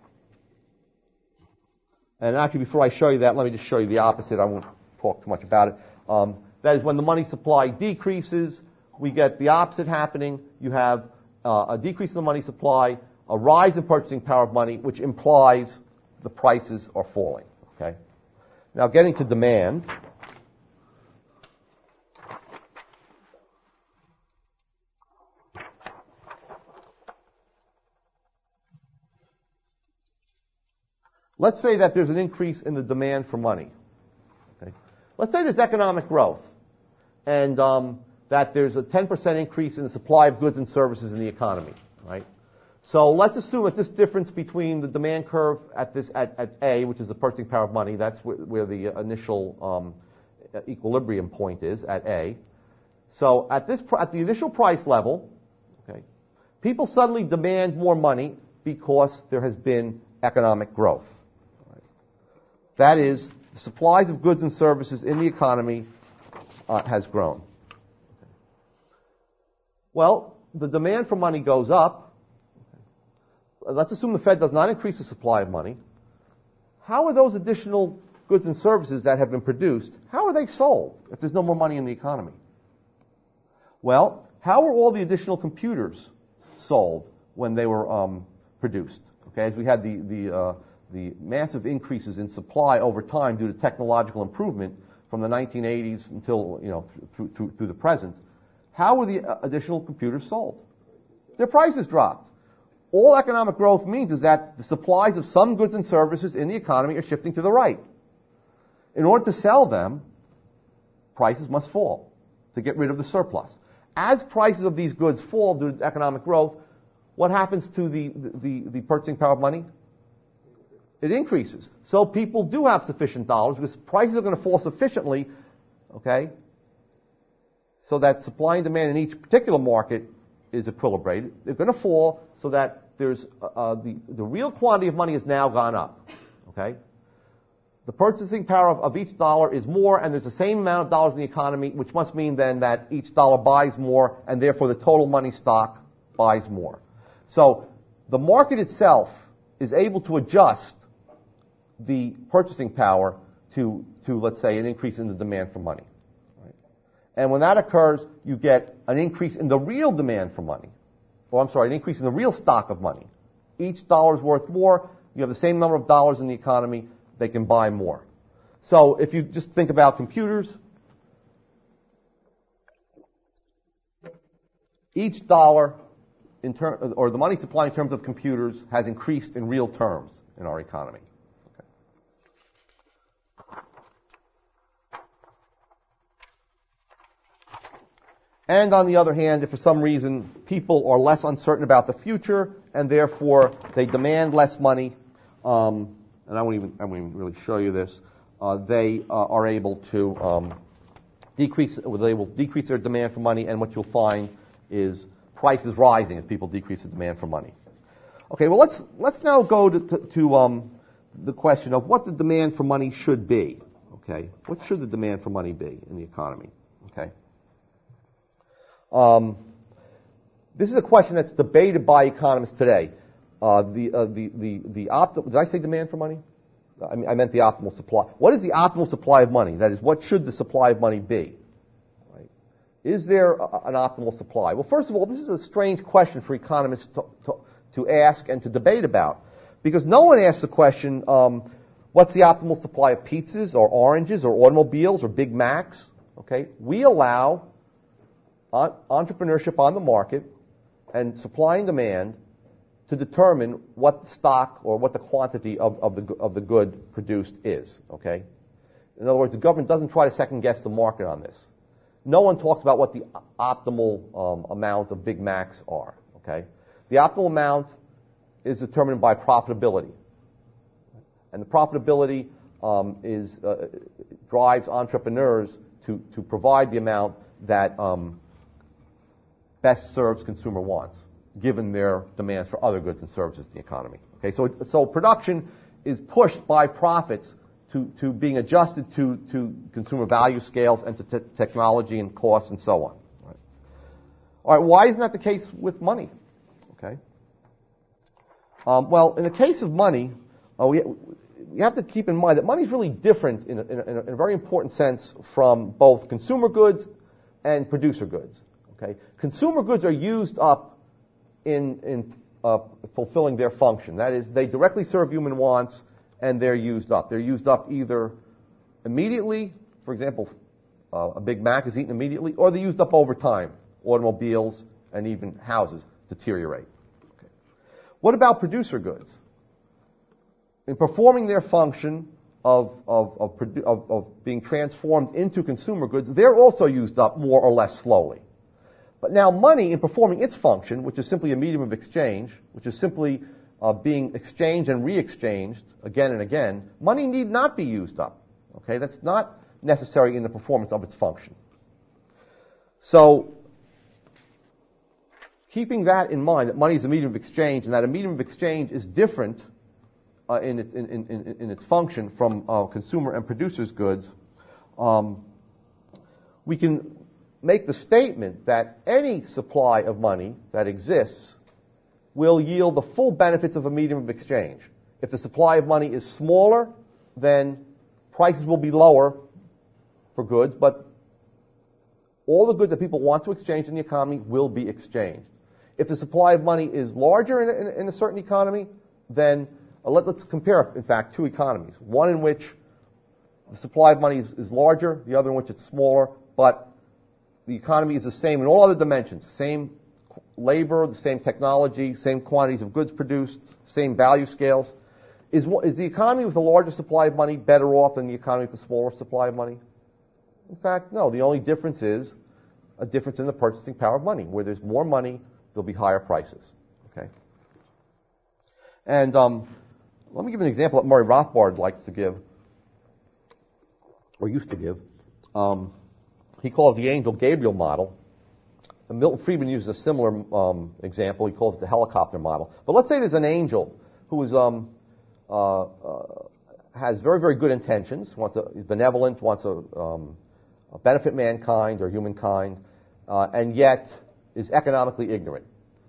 and actually before I show you that, let me just show you the opposite. I won't talk too much about it. Um, that is, when the money supply decreases, we get the opposite happening. You have uh, a decrease in the money supply, a rise in purchasing power of money, which implies the prices are falling. Okay, Now getting to demand. Let's say that there's an increase in the demand for money. Okay. Let's say there's economic growth, and um, that there's a ten percent increase in the supply of goods and services in the economy. Right. So let's assume that this difference between the demand curve at this at, at A, which is the purchasing power of money, that's where, where the initial um, equilibrium point is at A. So at this at the initial price level, okay, people suddenly demand more money because there has been economic growth. That is, the supplies of goods and services in the economy uh, has grown. Well, the demand for money goes up. Let's assume the Fed does not increase the supply of money. How are those additional goods and services that have been produced, how are they sold if there's no more money in the economy? Well, how are all the additional computers sold when they were um, produced? Okay, as we had the the uh, the massive increases in supply over time due to technological improvement from the nineteen eighties until, you know, through, through, through the present, how were the additional computers sold? Their prices dropped. All economic growth means is that the supplies of some goods and services in the economy are shifting to the right. In order to sell them, prices must fall to get rid of the surplus. As prices of these goods fall due to economic growth, what happens to the, the, the purchasing power of money? It increases. So people do have sufficient dollars because prices are going to fall sufficiently, okay, so that supply and demand in each particular market is equilibrated. They're going to fall so that there's uh, the, the real quantity of money has now gone up, okay? The purchasing power of, of each dollar is more, and there's the same amount of dollars in the economy, which must mean then that each dollar buys more, and therefore the total money stock buys more. So the market itself is able to adjust the purchasing power to, to, let's say, an increase in the demand for money. Right? And when that occurs, you get an increase in the real demand for money. Or, I'm sorry, an increase in the real stock of money. Each dollar is worth more. You have the same number of dollars in the economy. They can buy more. So if you just think about computers, each dollar in ter- or the money supply in terms of computers has increased in real terms in our economy. And on the other hand, if for some reason people are less uncertain about the future and therefore they demand less money, um, and I won't even I won't even really show you this, uh, they uh, are able to um, decrease. They will decrease their demand for money, and what you'll find is prices rising as people decrease the demand for money. Okay, well let's let's now go to to, to um, the question of what the demand for money should be. Okay, what should the demand for money be in the economy? Okay. Um, this is a question that's debated by economists today. Uh, the, uh, the, the, the optimal, did I say demand for money? I, mean, I meant the optimal supply. What is the optimal supply of money? That is, what should the supply of money be? Right? Is there a, an optimal supply? Well, first of all, this is a strange question for economists to, to, to ask and to debate about. Because no one asks the question, um, what's the optimal supply of pizzas or oranges or automobiles or Big Macs? Okay? We allow entrepreneurship on the market and supply and demand to determine what the stock or what the quantity of, of the of the good produced is. Okay, in other words, the government doesn't try to second guess the market on this. No one talks about what the optimal um, amount of Big Macs are. Okay, the optimal amount is determined by profitability, and the profitability um, is uh, drives entrepreneurs to to provide the amount that um, best serves consumer wants, given their demands for other goods and services in the economy. Okay, so so production is pushed by profits to, to being adjusted to, to consumer value scales and to te- technology and costs and so on. All right. All right, why isn't that the case with money? Okay. Um, well, in the case of money, uh, we we have to keep in mind that money is really different in a, in, a, in a very important sense from both consumer goods and producer goods. Okay, consumer goods are used up in in uh, fulfilling their function. That is, they directly serve human wants, and they're used up. They're used up either immediately. For example, uh, a Big Mac is eaten immediately, or they're used up over time. Automobiles and even houses deteriorate. Okay. What about producer goods? In performing their function of, of, of, produ- of, of being transformed into consumer goods, they're also used up more or less slowly. But now money, in performing its function, which is simply a medium of exchange, which is simply uh, being exchanged and re-exchanged again and again, money need not be used up. Okay, that's not necessary in the performance of its function. So, keeping that in mind, that money is a medium of exchange, and that a medium of exchange is different uh, in, it, in, in, in its function from uh, consumer and producers' goods, um, we can make the statement that any supply of money that exists will yield the full benefits of a medium of exchange. If the supply of money is smaller, then prices will be lower for goods, but all the goods that people want to exchange in the economy will be exchanged. If the supply of money is larger in a, in a, in a certain economy, then uh, let, let's compare, in fact, two economies. One in which the supply of money is, is larger, the other in which it's smaller, but the economy is the same in all other dimensions. Same labor, the same technology, same quantities of goods produced, same value scales. Is, is the economy with the larger supply of money better off than the economy with the smaller supply of money? In fact, no. The only difference is a difference in the purchasing power of money. Where there's more money, there'll be higher prices. Okay. And um, let me give an example that Murray Rothbard likes to give, or used to give. Um, he called it the Angel Gabriel model. And Milton Friedman uses a similar um, example. He calls it the helicopter model. But let's say there's an angel who is um, uh, uh, has very, very good intentions. Wants to, he's benevolent, wants to um, benefit mankind or humankind, uh, and yet is economically ignorant.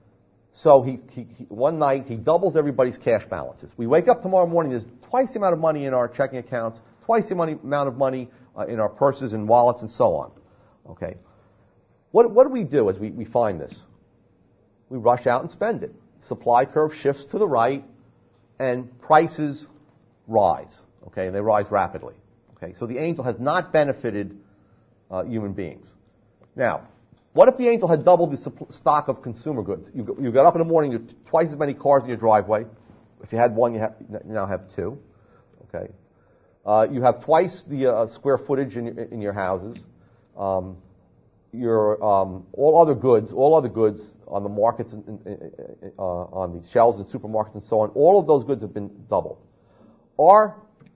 So he, he, he, one night he doubles everybody's cash balances. We wake up tomorrow morning, there's twice the amount of money in our checking accounts, twice the money, amount of money uh, in our purses and wallets and so on. Okay. What, what do we do as we, we find this? We rush out and spend it. Supply curve shifts to the right, and prices rise. Okay, and they rise rapidly. Okay, so the angel has not benefited uh, human beings. Now, what if the angel had doubled the supp- stock of consumer goods? You, you got up in the morning, you have twice as many cars in your driveway. If you had one, you, have, you now have two. Okay, uh, you have twice the uh, square footage in your, in your houses. Um, your um, all other goods, all other goods on the markets, and, uh, on the shelves in supermarkets and so on, all of those goods have been doubled. Are,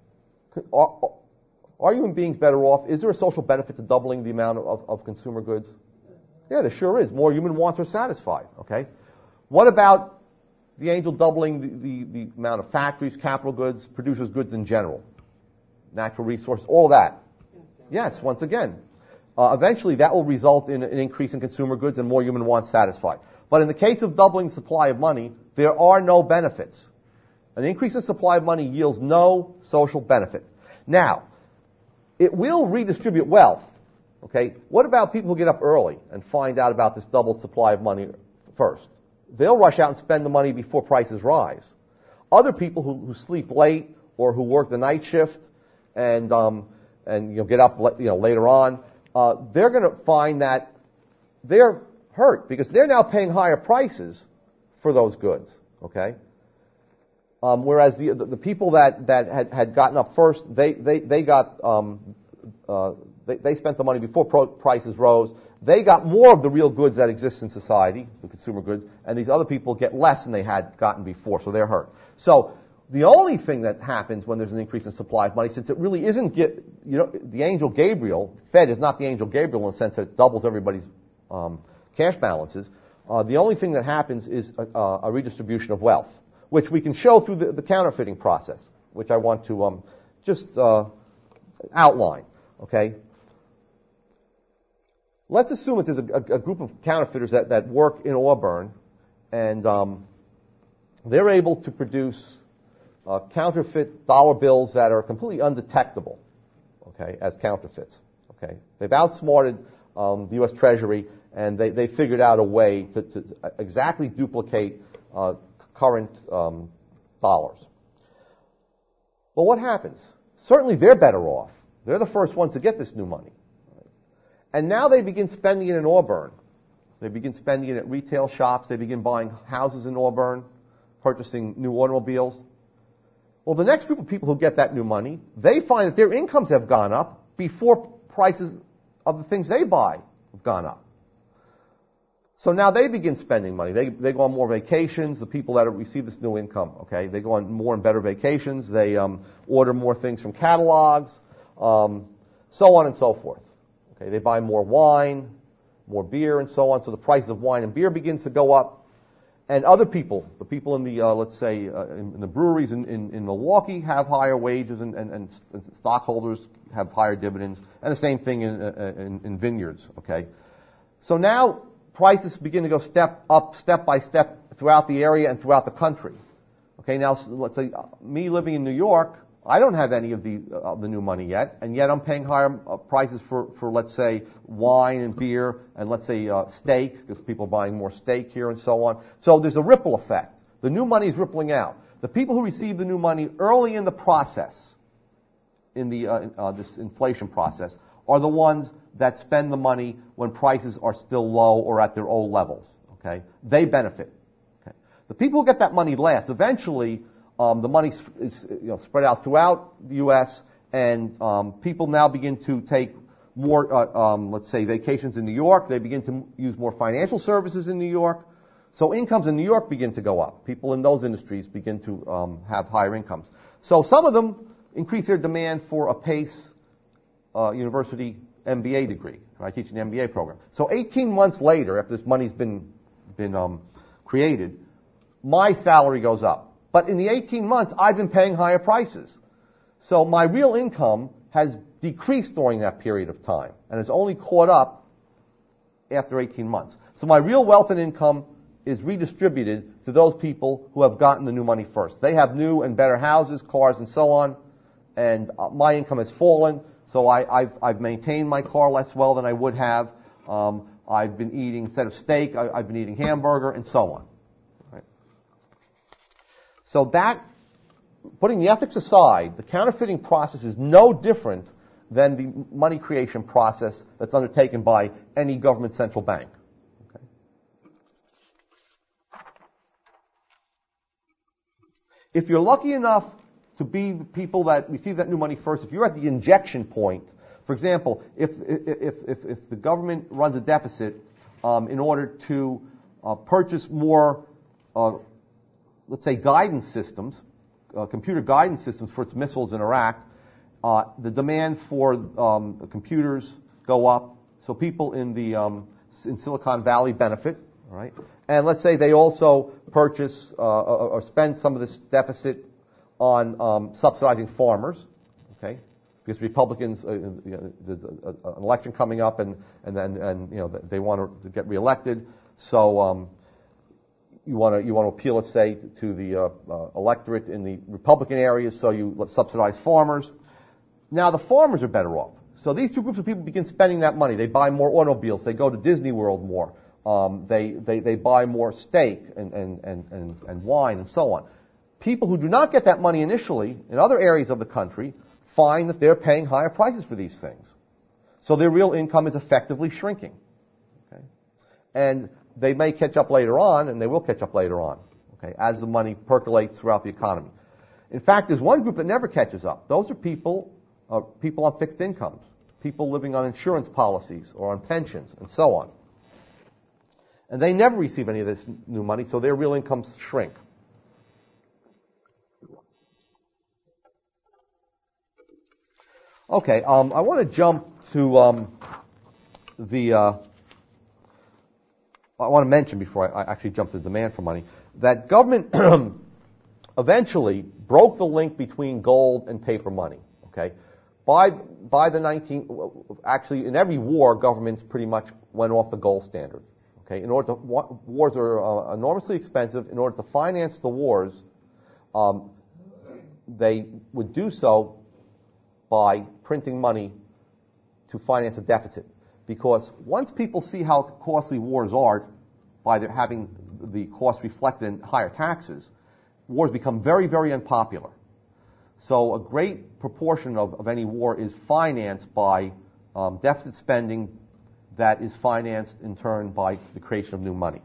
are are human beings better off? Is there a social benefit to doubling the amount of, of consumer goods? Yeah, there sure is. More human wants are satisfied. Okay, what about the angel doubling the, the, the amount of factories, capital goods, producers' goods in general, natural resources, all of that? Yes, once again. Uh, eventually, that will result in an increase in consumer goods and more human wants satisfied. But in the case of doubling the supply of money, there are no benefits. An increase in supply of money yields no social benefit. Now, it will redistribute wealth. Okay, what about people who get up early and find out about this doubled supply of money first? They'll rush out and spend the money before prices rise. Other people who, who sleep late or who work the night shift and um, and you know get up you know later on. Uh, they're going to find that they're hurt because they're now paying higher prices for those goods. Okay, um, whereas the, the the people that that had, had gotten up first, they they they got um, uh, they, they spent the money before pro- prices rose. They got more of the real goods that exist in society, the consumer goods, and these other people get less than they had gotten before, so they're hurt. So the only thing that happens when there's an increase in supply of money, since it really isn't, get, you know, the angel Gabriel, Fed is not the angel Gabriel in the sense that it doubles everybody's um, cash balances. Uh, the only thing that happens is a, a redistribution of wealth, which we can show through the, the counterfeiting process, which I want to um, just uh, outline. Okay. Let's assume that there's a, a, a group of counterfeiters that, that work in Auburn, and um, they're able to produce Uh, counterfeit dollar bills that are completely undetectable, okay, as counterfeits. Okay, they've outsmarted um, the U S Treasury, and they, they figured out a way to, to exactly duplicate uh, current um, dollars. Well, what happens? Certainly, they're better off They're the first ones to get this new money. And now they begin spending it in Auburn. They begin spending it at retail shops. They begin buying houses in Auburn, purchasing new automobiles. Well, the next group of people who get that new money, they find that their incomes have gone up before prices of the things they buy have gone up. So now they begin spending money. They they go on more vacations. The people that receive this new income, okay, they go on more and better vacations. They um, order more things from catalogs, um, so on and so forth. Okay, they buy more wine, more beer, and so on. So the price of wine and beer begins to go up. And other people, the people in the, uh, let's say, uh, in, in the breweries in, in, in Milwaukee have higher wages, and, and, and stockholders have higher dividends, and the same thing in, uh, in, in vineyards, okay? So now prices begin to go step up, step by step throughout the area and throughout the country. Okay, now let's say uh, me living in New York, I don't have any of the uh, the new money yet, and yet I'm paying higher uh, prices for, for, let's say, wine and beer, and let's say uh, steak, because people are buying more steak here and so on. So there's a ripple effect. The new money is rippling out. The people who receive the new money early in the process, in the uh, uh, this inflation process, are the ones that spend the money when prices are still low or at their old levels. Okay, they benefit. Okay, the people who get that money last, eventually. Um, the money is you know, spread out throughout the U S, and um, people now begin to take more, uh, um, let's say, vacations in New York. They begin to use more financial services in New York. So incomes in New York begin to go up. People in those industries begin to um, have higher incomes. So some of them increase their demand for a Pace uh, University M B A degree. I teach an M B A program. So eighteen months later, after this money's been been um, created, my salary goes up. But in the eighteen months, I've been paying higher prices. So my real income has decreased during that period of time, and it's only caught up after eighteen months. So my real wealth and income is redistributed to those people who have gotten the new money first. They have new and better houses, cars, and so on, and uh, my income has fallen, so I, I've, I've maintained my car less well than I would have. Um, I've been eating, instead of steak, I, I've been eating hamburger, and so on. So that, putting the ethics aside, the counterfeiting process is no different than the money creation process that's undertaken by any government central bank. Okay. If you're lucky enough to be the people that receive that new money first, if you're at the injection point, for example, if if if, if the government runs a deficit um, in order to uh, purchase more uh, let's say, guidance systems, uh, computer guidance systems for its missiles in Iraq, uh, the demand for um, computers go up, so people in the um, in Silicon Valley benefit, all right? And let's say they also purchase uh, or, or spend some of this deficit on um, subsidizing farmers, okay? Because Republicans, uh, you know, there's a, a, an election coming up, and and then and you know they want to get reelected, so. Um, You want to you want to appeal, let's say, to the uh, uh, electorate in the Republican areas, so you let's subsidize farmers. Now the farmers are better off. So these two groups of people begin spending that money. They buy more automobiles. They go to Disney World more. Um, they, they they buy more steak and, and, and, and, and wine and so on. People who do not get that money initially in other areas of the country find that they're paying higher prices for these things. So their real income is effectively shrinking. Okay? And they may catch up later on, and they will catch up later on, okay, as the money percolates throughout the economy. In fact, there's one group that never catches up. Those are people, uh, people on fixed incomes, people living on insurance policies or on pensions, and so on. And they never receive any of this new money, so their real incomes shrink. Okay, um, I want to jump to um, the... Uh, I want to mention before I actually jump to the demand for money, that government eventually broke the link between gold and paper money. Okay, by by the nineteen actually in every war, governments pretty much went off the gold standard. Okay, in order to wars are uh, enormously expensive. In order to finance the wars, um, they would do so by printing money to finance a deficit. Because once people see how costly wars are by their having the cost reflected in higher taxes, wars become very, very unpopular. So a great proportion of, of any war is financed by um, deficit spending that is financed in turn by the creation of new money.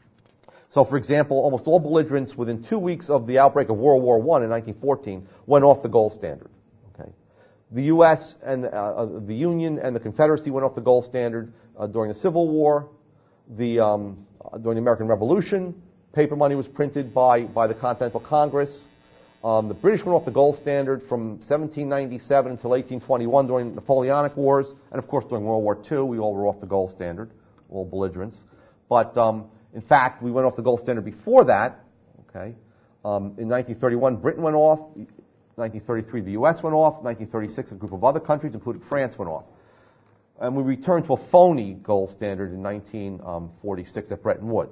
So, for example, almost all belligerents within two weeks of the outbreak of World War One in nineteen fourteen went off the gold standard. Okay, the U S and uh, the Union and the Confederacy went off the gold standard uh, during the Civil War. The um, uh, during the American Revolution, paper money was printed by by the Continental Congress. Um, the British went off the gold standard from seventeen ninety-seven until eighteen twenty-one during the Napoleonic Wars, and of course during World War Two, we all were off the gold standard, all belligerents. But um, in fact, we went off the gold standard before that. Okay, um, in nineteen thirty-one, Britain went off. nineteen thirty-three, the U S went off. nineteen thirty-six, a group of other countries, including France, went off. And we returned to a phony gold standard in nineteen forty-six at Bretton Woods.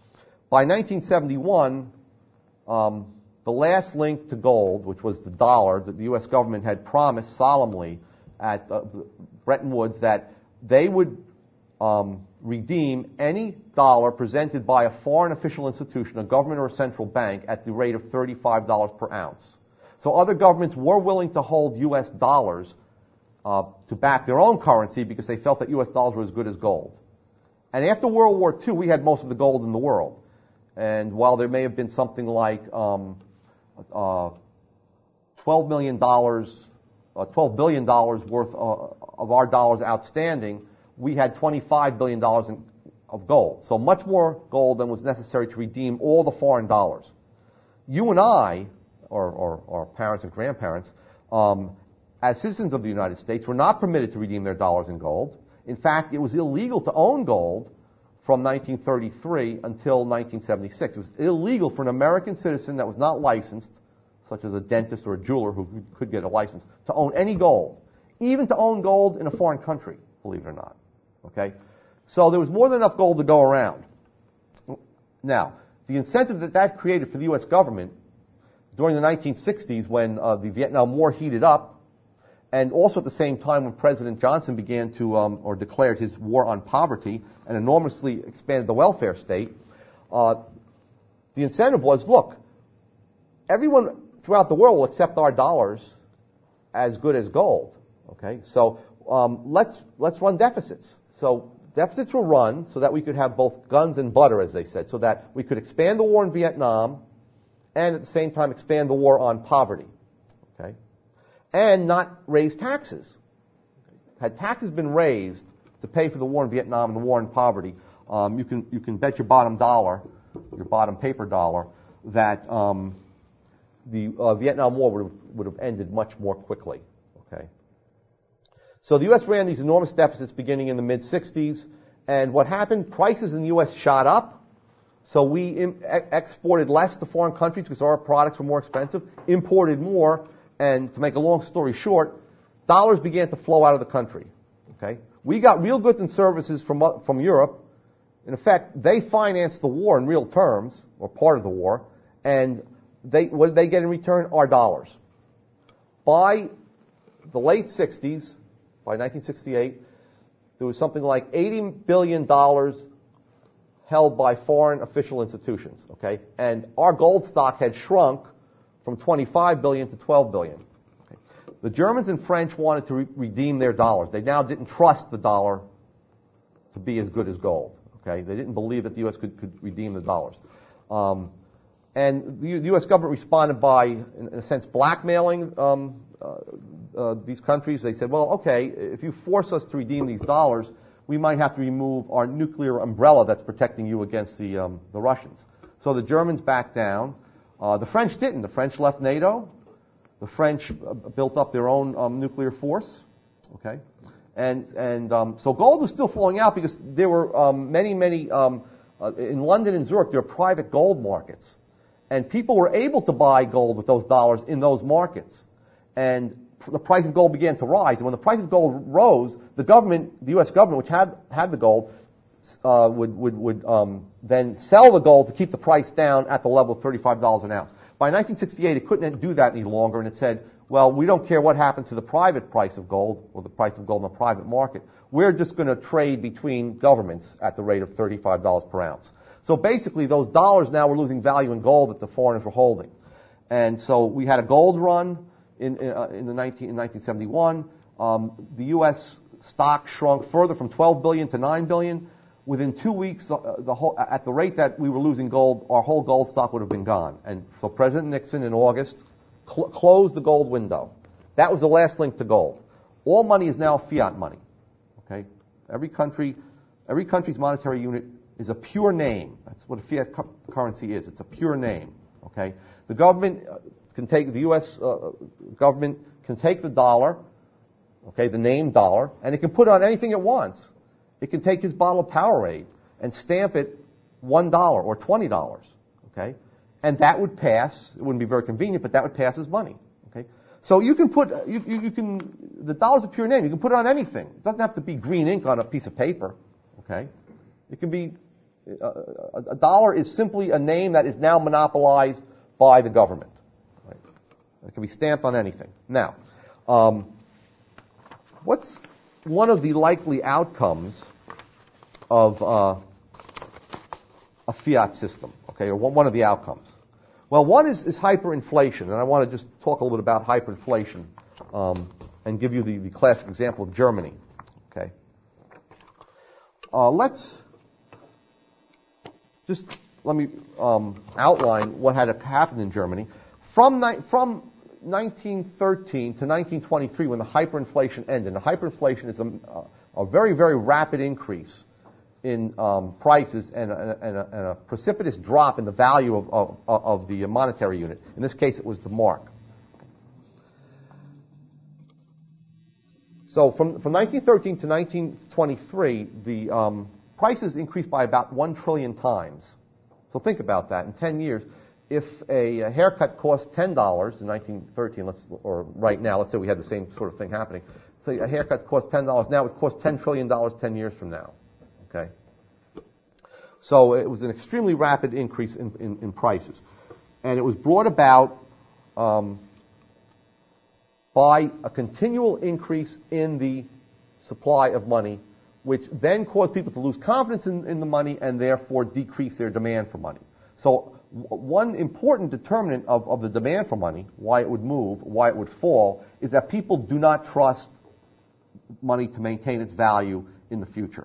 By nineteen seventy-one, um, the last link to gold, which was the dollar, that the U S government had promised solemnly at uh, Bretton Woods that they would um, redeem any dollar presented by a foreign official institution, a government or a central bank, at the rate of thirty-five dollars per ounce. So other governments were willing to hold U S dollars uh, to back their own currency because they felt that U S dollars were as good as gold. And after World War Two, we had most of the gold in the world. And while there may have been something like um, uh, twelve million dollars, uh, twelve billion dollars worth uh, of our dollars outstanding, we had twenty-five billion dollars in, of gold. So much more gold than was necessary to redeem all the foreign dollars. You and I, or, or, or parents and grandparents, um, as citizens of the United States, were not permitted to redeem their dollars in gold. In fact, it was illegal to own gold from nineteen thirty-three until nineteen seventy-six. It was illegal for an American citizen that was not licensed, such as a dentist or a jeweler who could get a license, to own any gold, even to own gold in a foreign country, believe it or not. Okay? So there was more than enough gold to go around. Now, the incentive that that created for the U S government during the nineteen sixties, when uh, the Vietnam War heated up, and also at the same time when President Johnson began to, um, or declared his war on poverty and enormously expanded the welfare state, uh, the incentive was, look, everyone throughout the world will accept our dollars as good as gold. Okay, so um, let's let's run deficits. So deficits were run so that we could have both guns and butter, as they said, so that we could expand the war in Vietnam and at the same time expand the war on poverty. Okay. And not raise taxes. Had taxes been raised to pay for the war in Vietnam and the war on poverty, um, you can you can bet your bottom dollar, your bottom paper dollar, that um, the uh, Vietnam War would have, would have ended much more quickly. Okay. So the U S ran these enormous deficits beginning in the mid sixties, and what happened? Prices in the U S shot up. So we im- exported less to foreign countries because our products were more expensive, imported more. And to make a long story short, dollars began to flow out of the country. Okay, we got real goods and services from from Europe. In effect, they financed the war in real terms, or part of the war, and they what did they get in return? Our dollars. By the late sixties, by nineteen sixty-eight, there was something like eighty billion dollars held by foreign official institutions. Okay, and our gold stock had shrunk from twenty-five billion to twelve billion. Okay. The Germans and French wanted to re- redeem their dollars. They now didn't trust the dollar to be as good as gold. Okay, they didn't believe that the U S could, could redeem the dollars. Um, and the, the U S government responded by, in, in a sense, blackmailing um, uh, uh, these countries. They said, well, okay, if you force us to redeem these dollars, we might have to remove our nuclear umbrella that's protecting you against the um, the Russians. So the Germans backed down. Uh, the French didn't. The French left NATO. The French uh, built up their own um, nuclear force. Okay, and and um, so gold was still flowing out because there were um, many many um, uh, in London and Zurich there were private gold markets, and people were able to buy gold with those dollars in those markets, and the price of gold began to rise. And when the price of gold rose, the government, the U S government, which had had the gold, Uh, would would would um, then sell the gold to keep the price down at the level of thirty-five dollars an ounce. By nineteen sixty-eight, it couldn't do that any longer, and it said, "Well, we don't care what happens to the private price of gold or the price of gold in the private market. We're just going to trade between governments at the rate of thirty-five dollars per ounce." So basically, those dollars now were losing value in gold that the foreigners were holding, and so we had a gold run in, in, uh, in, the nineteen, in nineteen seventy-one. Um, the U S stock shrunk further from twelve billion to nine billion. Within two weeks, the, uh, the whole, at the rate that we were losing gold, our whole gold stock would have been gone. And so President Nixon in August cl- closed the gold window. That was the last link to gold. All money is now fiat money. Okay, every country, every country's monetary unit is a pure name. That's what a fiat cu- currency is. It's a pure name. Okay, the government can take the U S uh, government can take the dollar, okay, the name dollar, and it can put on anything it wants. It can take his bottle of Powerade and stamp it one dollar or twenty dollars. Okay, and that would pass. It wouldn't be very convenient, but that would pass as money. Okay, so you can put you, you, you can the dollar's a pure name. You can put it on anything. It doesn't have to be green ink on a piece of paper. Okay, it can be a, a, a dollar is simply a name that is now monopolized by the government. Right? It can be stamped on anything. Now, um, what's one of the likely outcomes of uh, a fiat system? Okay, or one of the outcomes. Well, one is, is hyperinflation, and I want to just talk a little bit about hyperinflation um, and give you the, the classic example of Germany. Okay, uh, let's just let me um, outline what had happened in Germany from ni- from nineteen thirteen to nineteen twenty-three, when the hyperinflation ended. And hyperinflation is a, a very, very rapid increase in um, prices and a, and, a, and a precipitous drop in the value of, of, of the monetary unit. In this case, it was the mark. So from, from nineteen thirteen to nineteen twenty-three, the um, prices increased by about one trillion times. So think about that. In ten years, if a, a haircut cost ten dollars in nineteen thirteen, let's, or right now, let's say we had the same sort of thing happening. So a haircut costs ten dollars now, it costs ten trillion dollars ten years from now. Okay? So it was an extremely rapid increase in, in, in prices. And it was brought about um, by a continual increase in the supply of money, which then caused people to lose confidence in, in the money and therefore decrease their demand for money. So w- one important determinant of, of the demand for money, why it would move, why it would fall, is that people do not trust money to maintain its value in the future.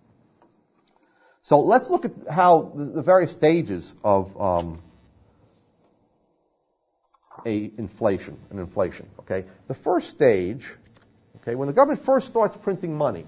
So let's look at how the, the various stages of um, a inflation, an inflation. Okay, the first stage, okay, when the government first starts printing money.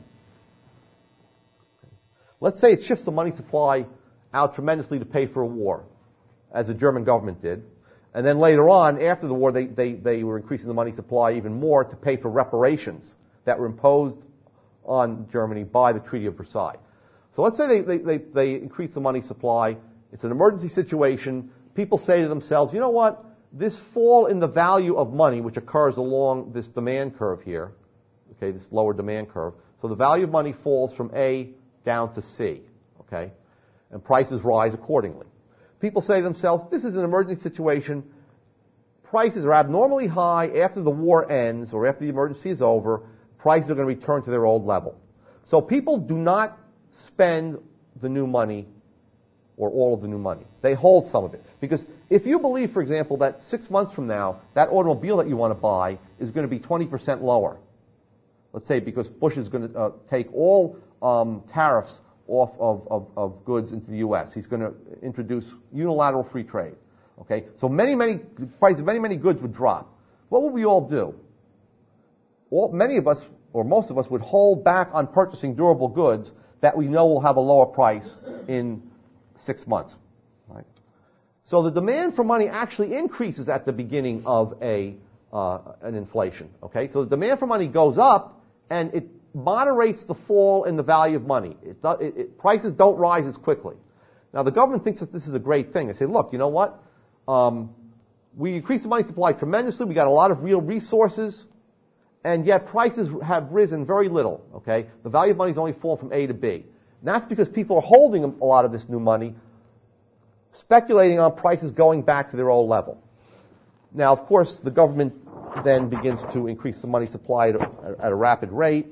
Let's say it shifts the money supply out tremendously to pay for a war, as the German government did. And then later on, after the war, they, they, they were increasing the money supply even more to pay for reparations that were imposed on Germany by the Treaty of Versailles. So let's say they, they, they, they increase the money supply. It's an emergency situation. People say to themselves, you know what? This fall in the value of money, which occurs along this demand curve here, okay, this lower demand curve. So the value of money falls from A down to C, okay? And prices rise accordingly. People say to themselves, this is an emergency situation. Prices are abnormally high after the war ends or after the emergency is over. Prices are going to return to their old level. So people do not spend the new money or all of the new money. They hold some of it. Because if you believe, for example, that six months from now, that automobile that you want to buy is going to be twenty percent lower, let's say because Bush is going to uh, take all um, tariffs off of, of, of goods into the U S. He's going to introduce unilateral free trade. Okay? So many, many, the price of many, many goods would drop. What would we all do? All, many of us, or most of us, would hold back on purchasing durable goods that we know will have a lower price in six months. Right? So the demand for money actually increases at the beginning of a uh, an inflation. Okay? So the demand for money goes up, and it moderates the fall in the value of money. It, it, it, prices don't rise as quickly. Now, the government thinks that this is a great thing. They say, look, you know what? Um, we increase the money supply tremendously. We got a lot of real resources, and yet prices have risen very little. Okay? The value of money has only fallen from A to B. And that's because people are holding a lot of this new money, speculating on prices going back to their old level. Now, of course, the government then begins to increase the money supply at a, at a rapid rate,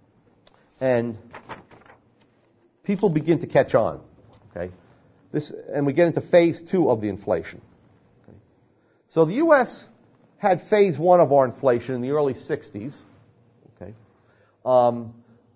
and people begin to catch on. Okay, this, and we get into phase two of the inflation. Okay. So the U S had phase one of our inflation in the early sixties. Okay. Um,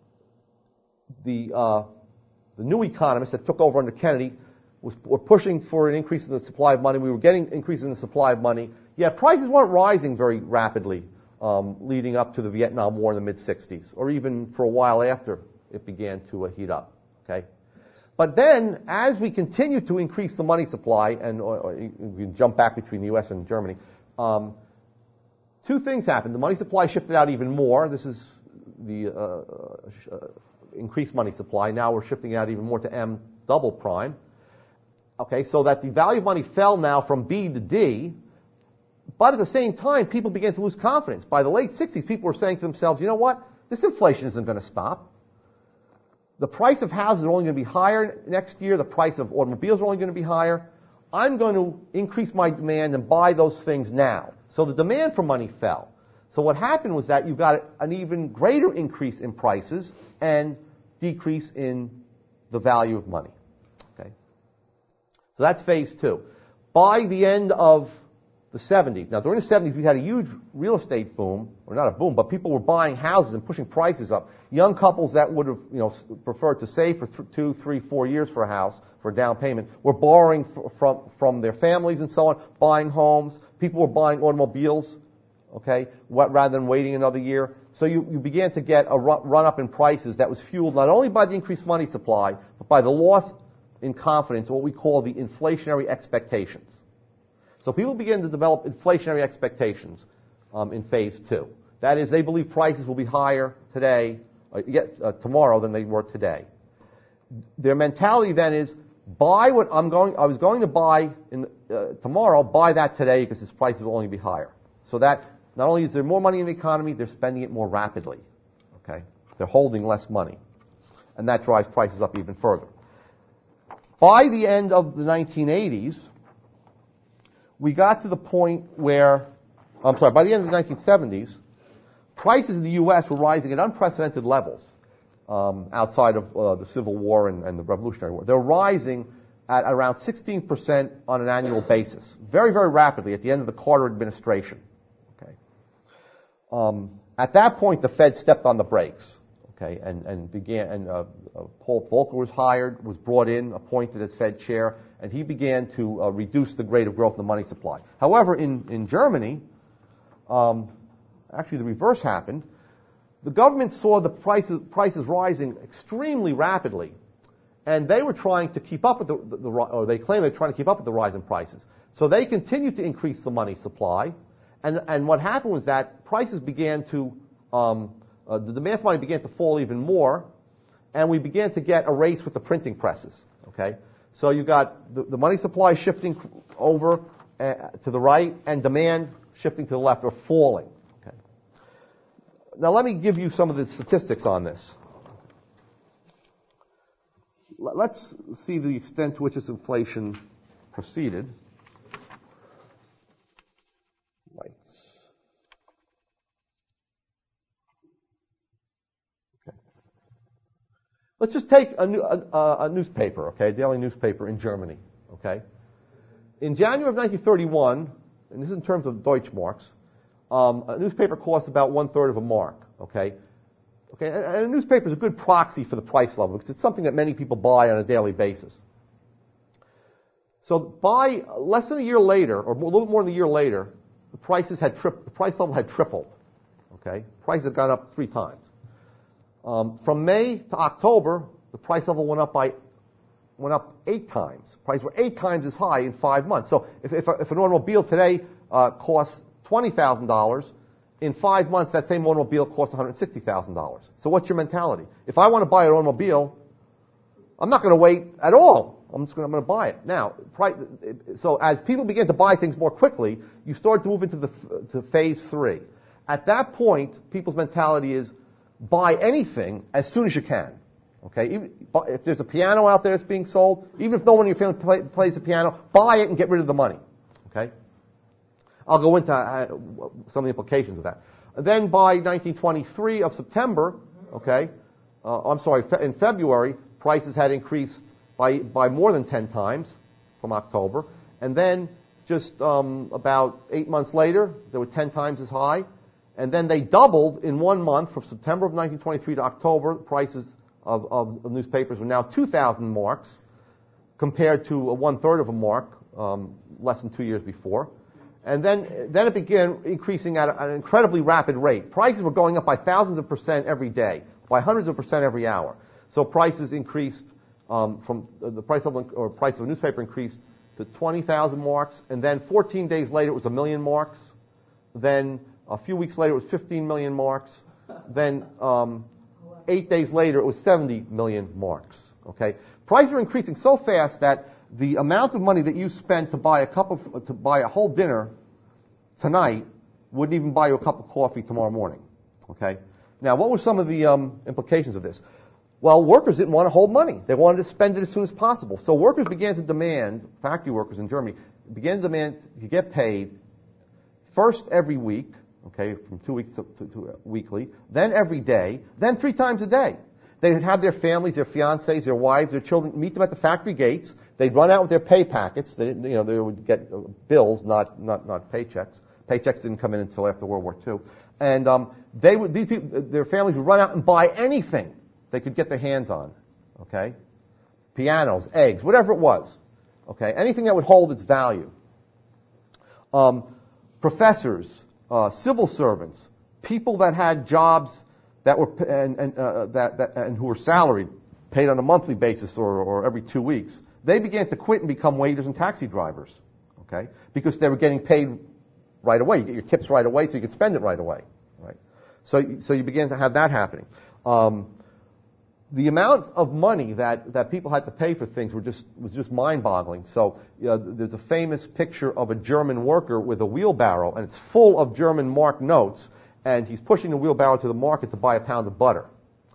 the, uh, the new economists that took over under Kennedy was, were pushing for an increase in the supply of money. We were getting increases in the supply of money. Yeah, prices weren't rising very rapidly um, leading up to the Vietnam War in the mid-sixties, or even for a while after it began to uh, heat up. Okay. But then, as we continued to increase the money supply, and or, or you can jump back between the U S and Germany, um, two things happened. The money supply shifted out even more. This is the uh, uh, increased money supply. Now we're shifting out even more to M double prime. Okay, so that the value of money fell now from B to D. But at the same time, people began to lose confidence. By the late sixties, people were saying to themselves, you know what? This inflation isn't going to stop. The price of houses are only going to be higher next year. The price of automobiles are only going to be higher. I'm going to increase my demand and buy those things now. So the demand for money fell. So what happened was that you got an even greater increase in prices and decrease in the value of money. Okay. So that's phase two. By the end of the seventies, now during the seventies we had a huge real estate boom, or not a boom, but people were buying houses and pushing prices up. Young couples that would have, you know, preferred to save for th- two, three, four years for a house, for a down payment, were borrowing f- from, from their families and so on, buying homes. People were buying automobiles, okay, what, rather than waiting another year. So you, you began to get a run, run up in prices that was fueled not only by the increased money supply, but by the loss in confidence, what we call the inflationary expectations. So people begin to develop inflationary expectations um, in phase two. That is, they believe prices will be higher today, uh, yet, uh, tomorrow than they were today. Their mentality then is, buy what I'm going, I was going to buy in, uh, tomorrow, buy that today because its prices will only be higher. So that not only is there more money in the economy, they're spending it more rapidly. Okay? They're holding less money. And that drives prices up even further. By the end of the nineteen eighties, we got to the point where, I'm sorry, by the end of the nineteen seventies, prices in the U S were rising at unprecedented levels um, outside of uh, the Civil War and, and the Revolutionary War. They're rising at around sixteen percent on an annual basis, very, very rapidly at the end of the Carter administration. Okay. Um, at that point, the Fed stepped on the brakes. Okay, and, and began, and uh, uh, Paul Volcker was hired, was brought in, appointed as Fed chair, and he began to uh, reduce the rate of growth in the money supply. However, in, in Germany, um, actually the reverse happened. The government saw the prices, prices rising extremely rapidly, and they were trying to keep up with the, the, the, or they claimed they were trying to keep up with the rise in prices. So they continued to increase the money supply, and, and what happened was that prices began to, um, Uh, the demand for money began to fall even more, and we began to get a race with the printing presses. Okay, so you got the, the money supply shifting over uh, to the right, and demand shifting to the left, or falling. Okay. Now let me give you some of the statistics on this. L- let's see the extent to which this inflation proceeded. Let's just take a, new, a, a newspaper, okay, a daily newspaper in Germany, okay. In January of nineteen thirty-one, and this is in terms of Deutschmarks, um, a newspaper costs about one third of a mark, okay. Okay, and, and a newspaper is a good proxy for the price level because it's something that many people buy on a daily basis. So by less than a year later, or a little more than a year later, the prices had tri- the price level had tripled, okay. Prices had gone up three times. Um, from May to October, the price level went up by went up eight times. Prices were eight times as high in five months. So if, if, if an automobile today uh, costs twenty thousand dollars, in five months that same automobile costs one hundred sixty thousand dollars. So what's your mentality? If I want to buy an automobile, I'm not going to wait at all. I'm just going to, I'm going to buy it now. Price, so as people begin to buy things more quickly, you start to move into the to phase three. At that point, people's mentality is, buy anything as soon as you can. Okay? Even, if there's a piano out there that's being sold, even if no one in your family play, plays the piano, buy it and get rid of the money. Okay? I'll go into uh, some of the implications of that. And then by nineteen twenty-three of September, okay, uh, I'm sorry, fe- in February, prices had increased by, by more than ten times from October. And then just um, about eight months later, they were ten times as high. And then they doubled in one month from September of nineteen twenty-three to October. Prices of, of, of newspapers were now two thousand marks compared to a one-third of a mark um, less than two years before. And then, then it began increasing at an incredibly rapid rate. Prices were going up by thousands of percent every day, by hundreds of percent every hour. So prices increased um, from uh, the price of or price of a newspaper increased to twenty thousand marks, and then fourteen days later it was a million marks. Then a few weeks later it was fifteen million marks. Then um, eight days later it was seventy million marks. Okay, prices are increasing so fast that the amount of money that you spend to buy a cup of to buy a whole dinner tonight wouldn't even buy you a cup of coffee tomorrow morning. Okay, now what were some of the um, implications of this? Well, workers didn't want to hold money. They wanted to spend it as soon as possible. So workers began to demand, factory workers in Germany, began to demand to get paid first every week, okay, from two weeks to, to, to weekly, then every day, then three times a day. They would have their families, their fiancés, their wives, their children, meet them at the factory gates. They'd run out with their pay packets. They didn't, you know, they would get bills, not, not, not paychecks. Paychecks didn't come in until after World War Two. And, um, they would, these people, their families would run out and buy anything they could get their hands on, okay? Pianos, eggs, whatever it was, okay? Anything that would hold its value. Um, professors, uh, civil servants, people that had jobs that were and, and uh, that, that and who were salaried, paid on a monthly basis or, or every two weeks, they began to quit and become waiters and taxi drivers, okay? Because they were getting paid right away. You get your tips right away, so you could spend it right away, right? So, so you began to have that happening. Um, The amount of money that, that people had to pay for things were just, was just mind-boggling. So, you know, there's a famous picture of a German worker with a wheelbarrow, and it's full of German mark notes, and he's pushing the wheelbarrow to the market to buy a pound of butter.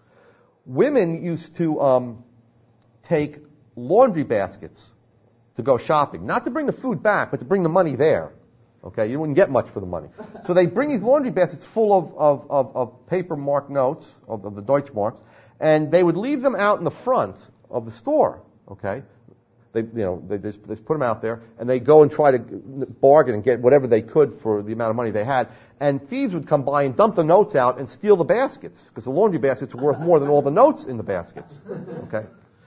Women used to um, take laundry baskets to go shopping, not to bring the food back, but to bring the money there. Okay, you wouldn't get much for the money. So they bring these laundry baskets full of, of, of, of paper mark notes, of, of the Deutschmarks, and they would leave them out in the front of the store, okay? They, you know, they just, they just put them out there, and they go and try to bargain and get whatever they could for the amount of money they had. And thieves would come by and dump the notes out and steal the baskets, because the laundry baskets were worth more than all the notes in the baskets, okay?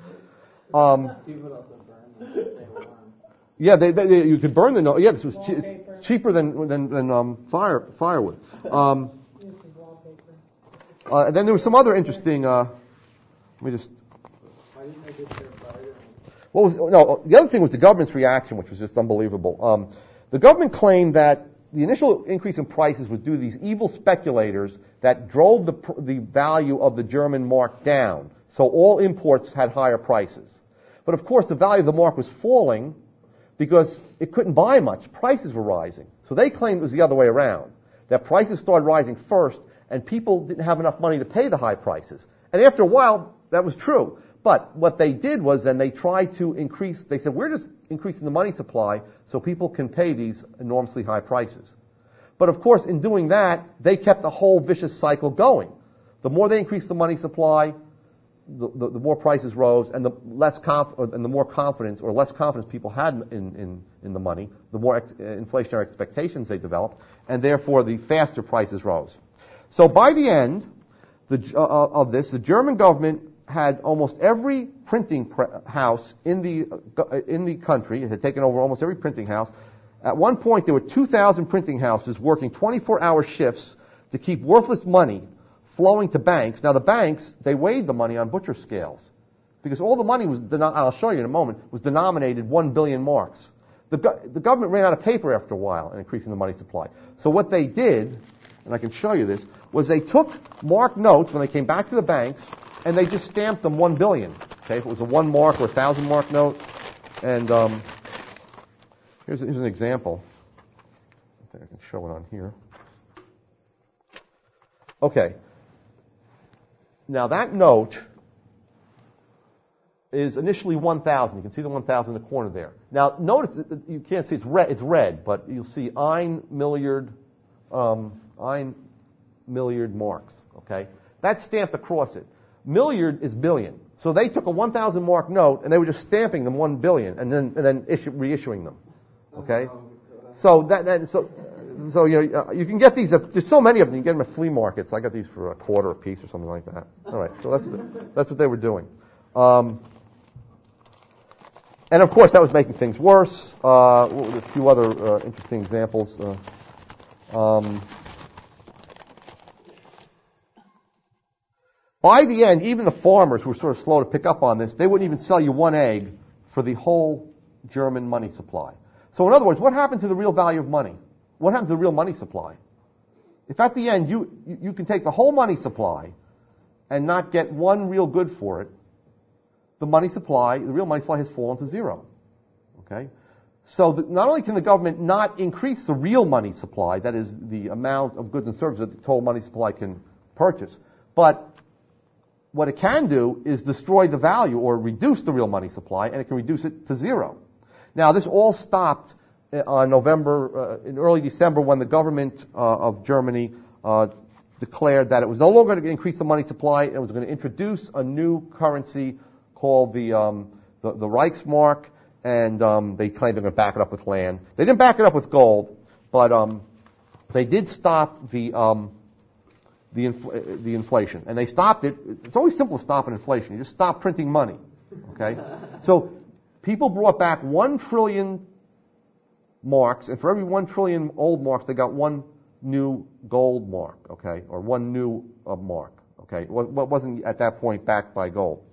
Um, People also burn them if they were on. yeah, they, they, they, you could burn the note. Yeah, this was che- cheaper than than, than um, fire firewood. Um, uh, and then there was some other interesting. Uh, let me just. Why didn't they get their butter? What was no? The other thing was the government's reaction, which was just unbelievable. Um, the government claimed that the initial increase in prices was due to these evil speculators that drove the the value of the German mark down. So all imports had higher prices. But of course, the value of the mark was falling because it couldn't buy much. Prices were rising. So they claimed it was the other way around, that prices started rising first, and people didn't have enough money to pay the high prices. And after a while, that was true. But what they did was then they tried to increase, they said, we're just increasing the money supply so people can pay these enormously high prices. But of course, in doing that, they kept the whole vicious cycle going. The more they increased the money supply, the, the, the more prices rose, and the less conf- or, and the more confidence or less confidence people had in, in, in the money, the more ex- inflationary expectations they developed, and therefore the faster prices rose. So by the end the, uh, of this, the German government had almost every printing pre- house in the uh, in the country. It had taken over almost every printing house. At one point, there were two thousand printing houses working twenty-four hour shifts to keep worthless money flowing to banks. Now, the banks, they weighed the money on butcher scales because all the money was, denom- I'll show you in a moment, was denominated one billion marks. The, go- the government ran out of paper after a while in increasing the money supply. So what they did, and I can show you this, was they took mark notes when they came back to the banks, and they just stamped them one billion. Okay, if it was a one mark or a thousand mark note, and um, here's, here's an example. I think I can show it on here. Okay. Now that note is initially one thousand. You can see the one thousand in the corner there. Now notice that you can't see it's red. It's red, but you'll see ein milliard, um, ein milliard marks. Okay, that's stamped across it. Milliard is billion. So they took a one thousand mark note and they were just stamping them one billion and then and then issue, reissuing them. Okay. Um, So that, that so so you know uh, you can get these. There's so many of them. You can get them at flea markets. I got these for a quarter a piece or something like that. All right. So that's the, that's what they were doing. Um, and of course, that was making things worse. Uh, a few other uh, interesting examples. Uh, um, by the end, even the farmers who were sort of slow to pick up on this, they wouldn't even sell you one egg for the whole German money supply. So in other words, what happened to the real value of money? What happened to the real money supply? If at the end you, you can take the whole money supply and not get one real good for it, the money supply, the real money supply has fallen to zero. Okay? So that not only can the government not increase the real money supply, that is the amount of goods and services that the total money supply can purchase, but what it can do is destroy the value or reduce the real money supply, and it can reduce it to zero. Now, this all stopped on November, uh, in early December, when the government uh, of Germany uh, declared that it was no longer going to increase the money supply, and it was going to introduce a new currency called the um, the, the Reichsmark, and um, they claimed they're going to back it up with land. They didn't back it up with gold, but um, they did stop the um, the infl- the inflation, and they stopped it. It's always simple to stop an inflation. You just stop printing money. Okay, so people brought back one trillion marks, and for every one trillion old marks, they got one new gold mark. Okay, or one new uh, mark. Okay, what wasn't at that point backed by gold.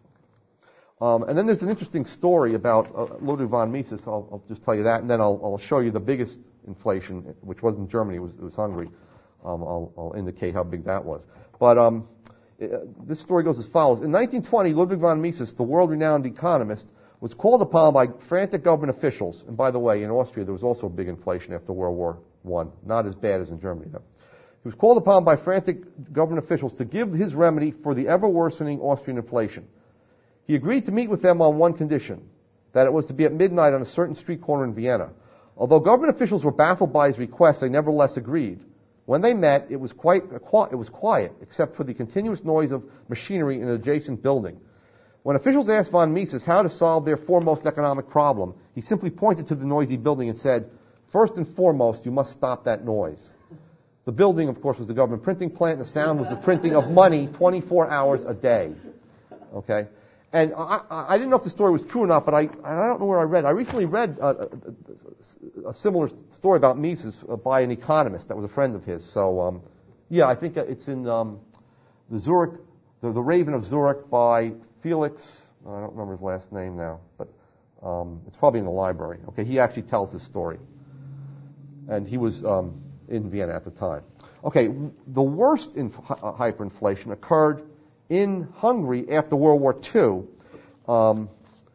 Um, and then there's an interesting story about uh, Ludwig von Mises. I'll, I'll just tell you that, and then I'll, I'll show you the biggest inflation, which wasn't Germany, it was, it was Hungary. Um, I'll, I'll indicate how big that was. But um, it, this story goes as follows. In nineteen twenty, Ludwig von Mises, the world-renowned economist, was called upon by frantic government officials. And by the way, in Austria, there was also a big inflation after World War One. Not as bad as in Germany, though. He was called upon by frantic government officials to give his remedy for the ever-worsening Austrian inflation. He agreed to meet with them on one condition, that it was to be at midnight on a certain street corner in Vienna. Although government officials were baffled by his request, they nevertheless agreed. When they met, it was quite it was quiet, except for the continuous noise of machinery in an adjacent building. When officials asked von Mises how to solve their foremost economic problem, he simply pointed to the noisy building and said, "First and foremost, you must stop that noise." The building, of course, was the government printing plant. The sound was the printing of money twenty-four hours a day. Okay? And I, I didn't know if the story was true or not, but I, I don't know where I read. I recently read a, a, a similar story about Mises by an economist that was a friend of his. So, um, yeah, I think it's in um, the Zurich, the, the Raven of Zurich by Felix. I don't remember his last name now, but um, it's probably in the library. Okay, he actually tells this story, and he was um, in Vienna at the time. Okay, the worst inf- hyperinflation occurred in Hungary after World War Two, um,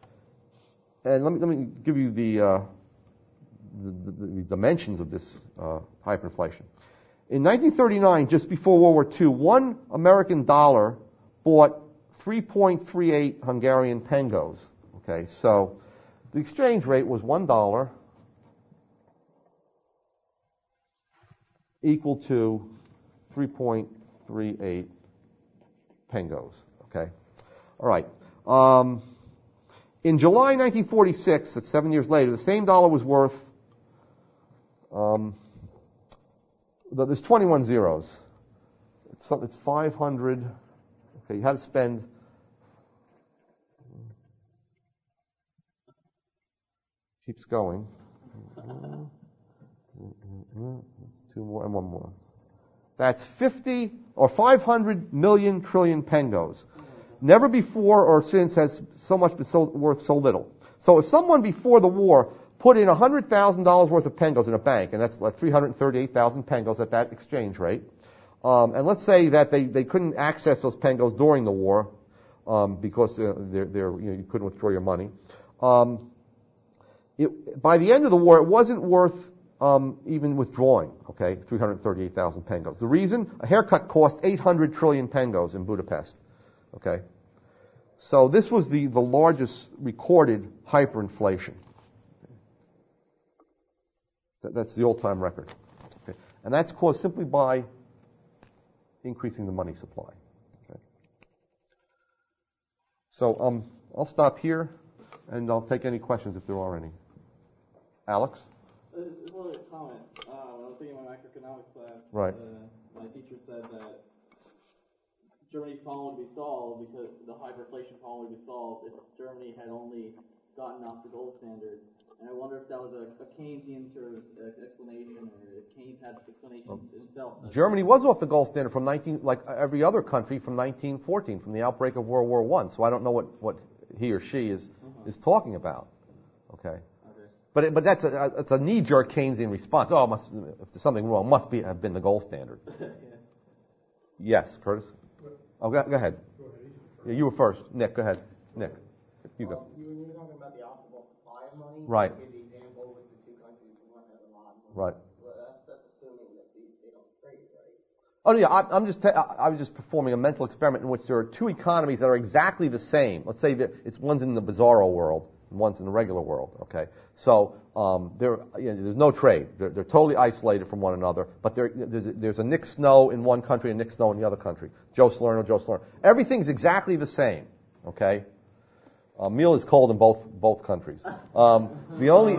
and let me let me give you the, uh, the, the, the dimensions of this uh, hyperinflation. In nineteen thirty-nine, just before World War Two, one American dollar bought three point three eight Hungarian pengos. Okay, so the exchange rate was one dollar equal to three point three eight pengos. Okay, all right. Um, in July nineteen forty-six, that's seven years later, the same dollar was worth. Um, there's twenty-one zeros. It's, it's five hundred. Okay, you had to spend. Keeps going. Two more and one more. That's fifty or five hundred million trillion pengos. Never before or since has so much been so, worth so little. So if someone before the war put in one hundred thousand dollars worth of pengos in a bank, and that's like three hundred thirty-eight thousand pengos at that exchange rate, um, and let's say that they, they couldn't access those pengos during the war um, because uh, they're, they're, you know, you couldn't withdraw your money. Um, it, by the end of the war, it wasn't worth Um, even withdrawing, okay, three hundred thirty-eight thousand pengos. The reason? A haircut cost eight hundred trillion pengos in Budapest, okay? So this was the, the largest recorded hyperinflation. That, that's the all-time record. Okay? And that's caused simply by increasing the money supply. Okay? So um, I'll stop here, and I'll take any questions if there are any. Alex? Uh, it's, it's a little comment. Uh, when I was taking my macroeconomics class, Right. uh, my teacher said that Germany's problem would be solved because the hyperinflation problem would be solved if Germany had only gotten off the gold standard. And I wonder if that was a, a Keynesian sort of uh, explanation, or if Keynes had the explanation Well, himself. Germany was off the gold standard from nineteen, like every other country, from nineteen fourteen, from the outbreak of World War One. So I don't know what, what he or she is Uh-huh. is talking about. Okay. Okay. But it, but that's a it's a knee-jerk Keynesian response. Oh, it must, if there's something wrong, must be have been the gold standard. Yeah. Yes, Curtis. Oh, go, go ahead. Yeah, you were first. Nick, go ahead. Nick, you go. Well, you, you were talking about the optimal supply of money. Right. You gave the example with the two countries who might have a lot of money. Right. Well, that's, that's assuming that these, they don't trade, right? Oh yeah, I, I'm just ta- I I was just performing a mental experiment in which there are two economies that are exactly the same. Let's say that it's one's in the bizarro world and one's in the regular world. Okay, so um, there you know, there's no trade. They're, they're totally isolated from one another. But there, there's, a, there's a Nick Snow in one country and Nick Snow in the other country. Joe Salerno, Joe Salerno. Everything's exactly the same. Okay, uh, meal is cold in both both countries. Um, the only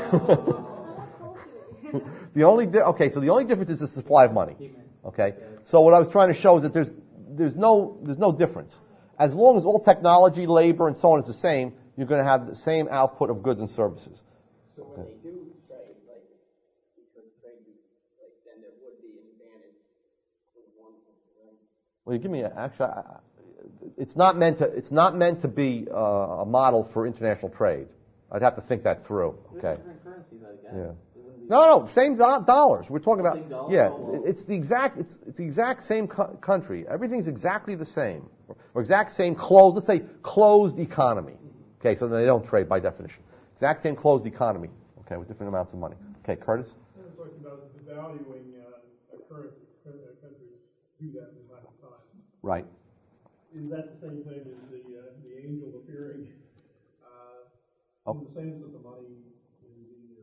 the only di- okay, so the only difference is the supply of money. Okay, so what I was trying to show is that there's there's no there's no difference. As long as all technology, labor, and so on is the same, you're going to have the same output of goods and services. So when they do trade, like, because trade, like, then there would be an advantage for one country, right? Well, you give me a, actually, I- I- it's not meant to it's not meant to be uh, a model for international trade. I'd have to think that through. There's Okay. different currencies, I guess. Yeah. It wouldn't be- No, no, same do- dollars. We're talking about Same dollars? yeah. Oh, well. It's the exact it's, it's the exact same co- country. Everything's exactly the same, or exact same closed. Let's say closed economy. Okay, so they don't trade by definition. Exact same closed economy. Okay, with different amounts of money. Okay, Curtis. I was talking about devaluing uh, a currency. Uh, countries do that from time to time. Right. Is that the same thing as the uh, the angel appearing? Uh, Oh. In the sense that the money is either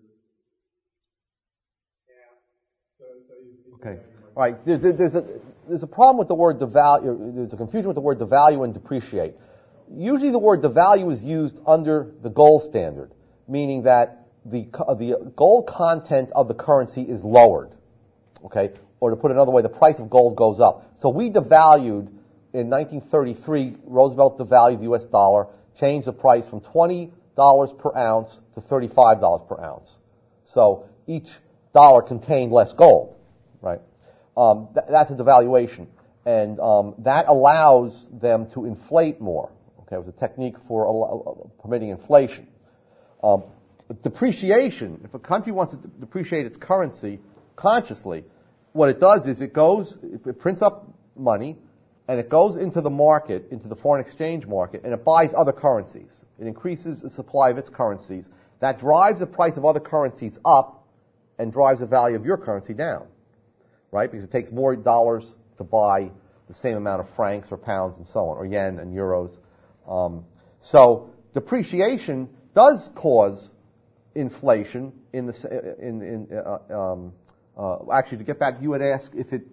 half. So, so you, you Okay. devalue All right. There's, there's a there's a problem with the word devalue. There's a confusion with the word devalue and depreciate. Usually, the word devalue is used under the gold standard, meaning that the co- the gold content of the currency is lowered. Okay. Or to put it another way, the price of gold goes up. So we devalued in nineteen thirty-three. Roosevelt devalued the U S dollar, changed the price from twenty dollars per ounce to thirty-five dollars per ounce. So each dollar contained less gold, right? Um, th- that's a devaluation, and um, that allows them to inflate more. Okay, it was a technique for al- permitting inflation. Um, depreciation. If a country wants to de- depreciate its currency consciously, what it does is it goes, it prints up money, and it goes into the market, into the foreign exchange market, and it buys other currencies. It increases the supply of its currencies. That drives the price of other currencies up and drives the value of your currency down, right? Because it takes more dollars to buy the same amount of francs or pounds and so on, or yen and euros. Um, so depreciation does cause inflation in the, s- in, in, uh, um, uh, actually to get back, you had asked if it,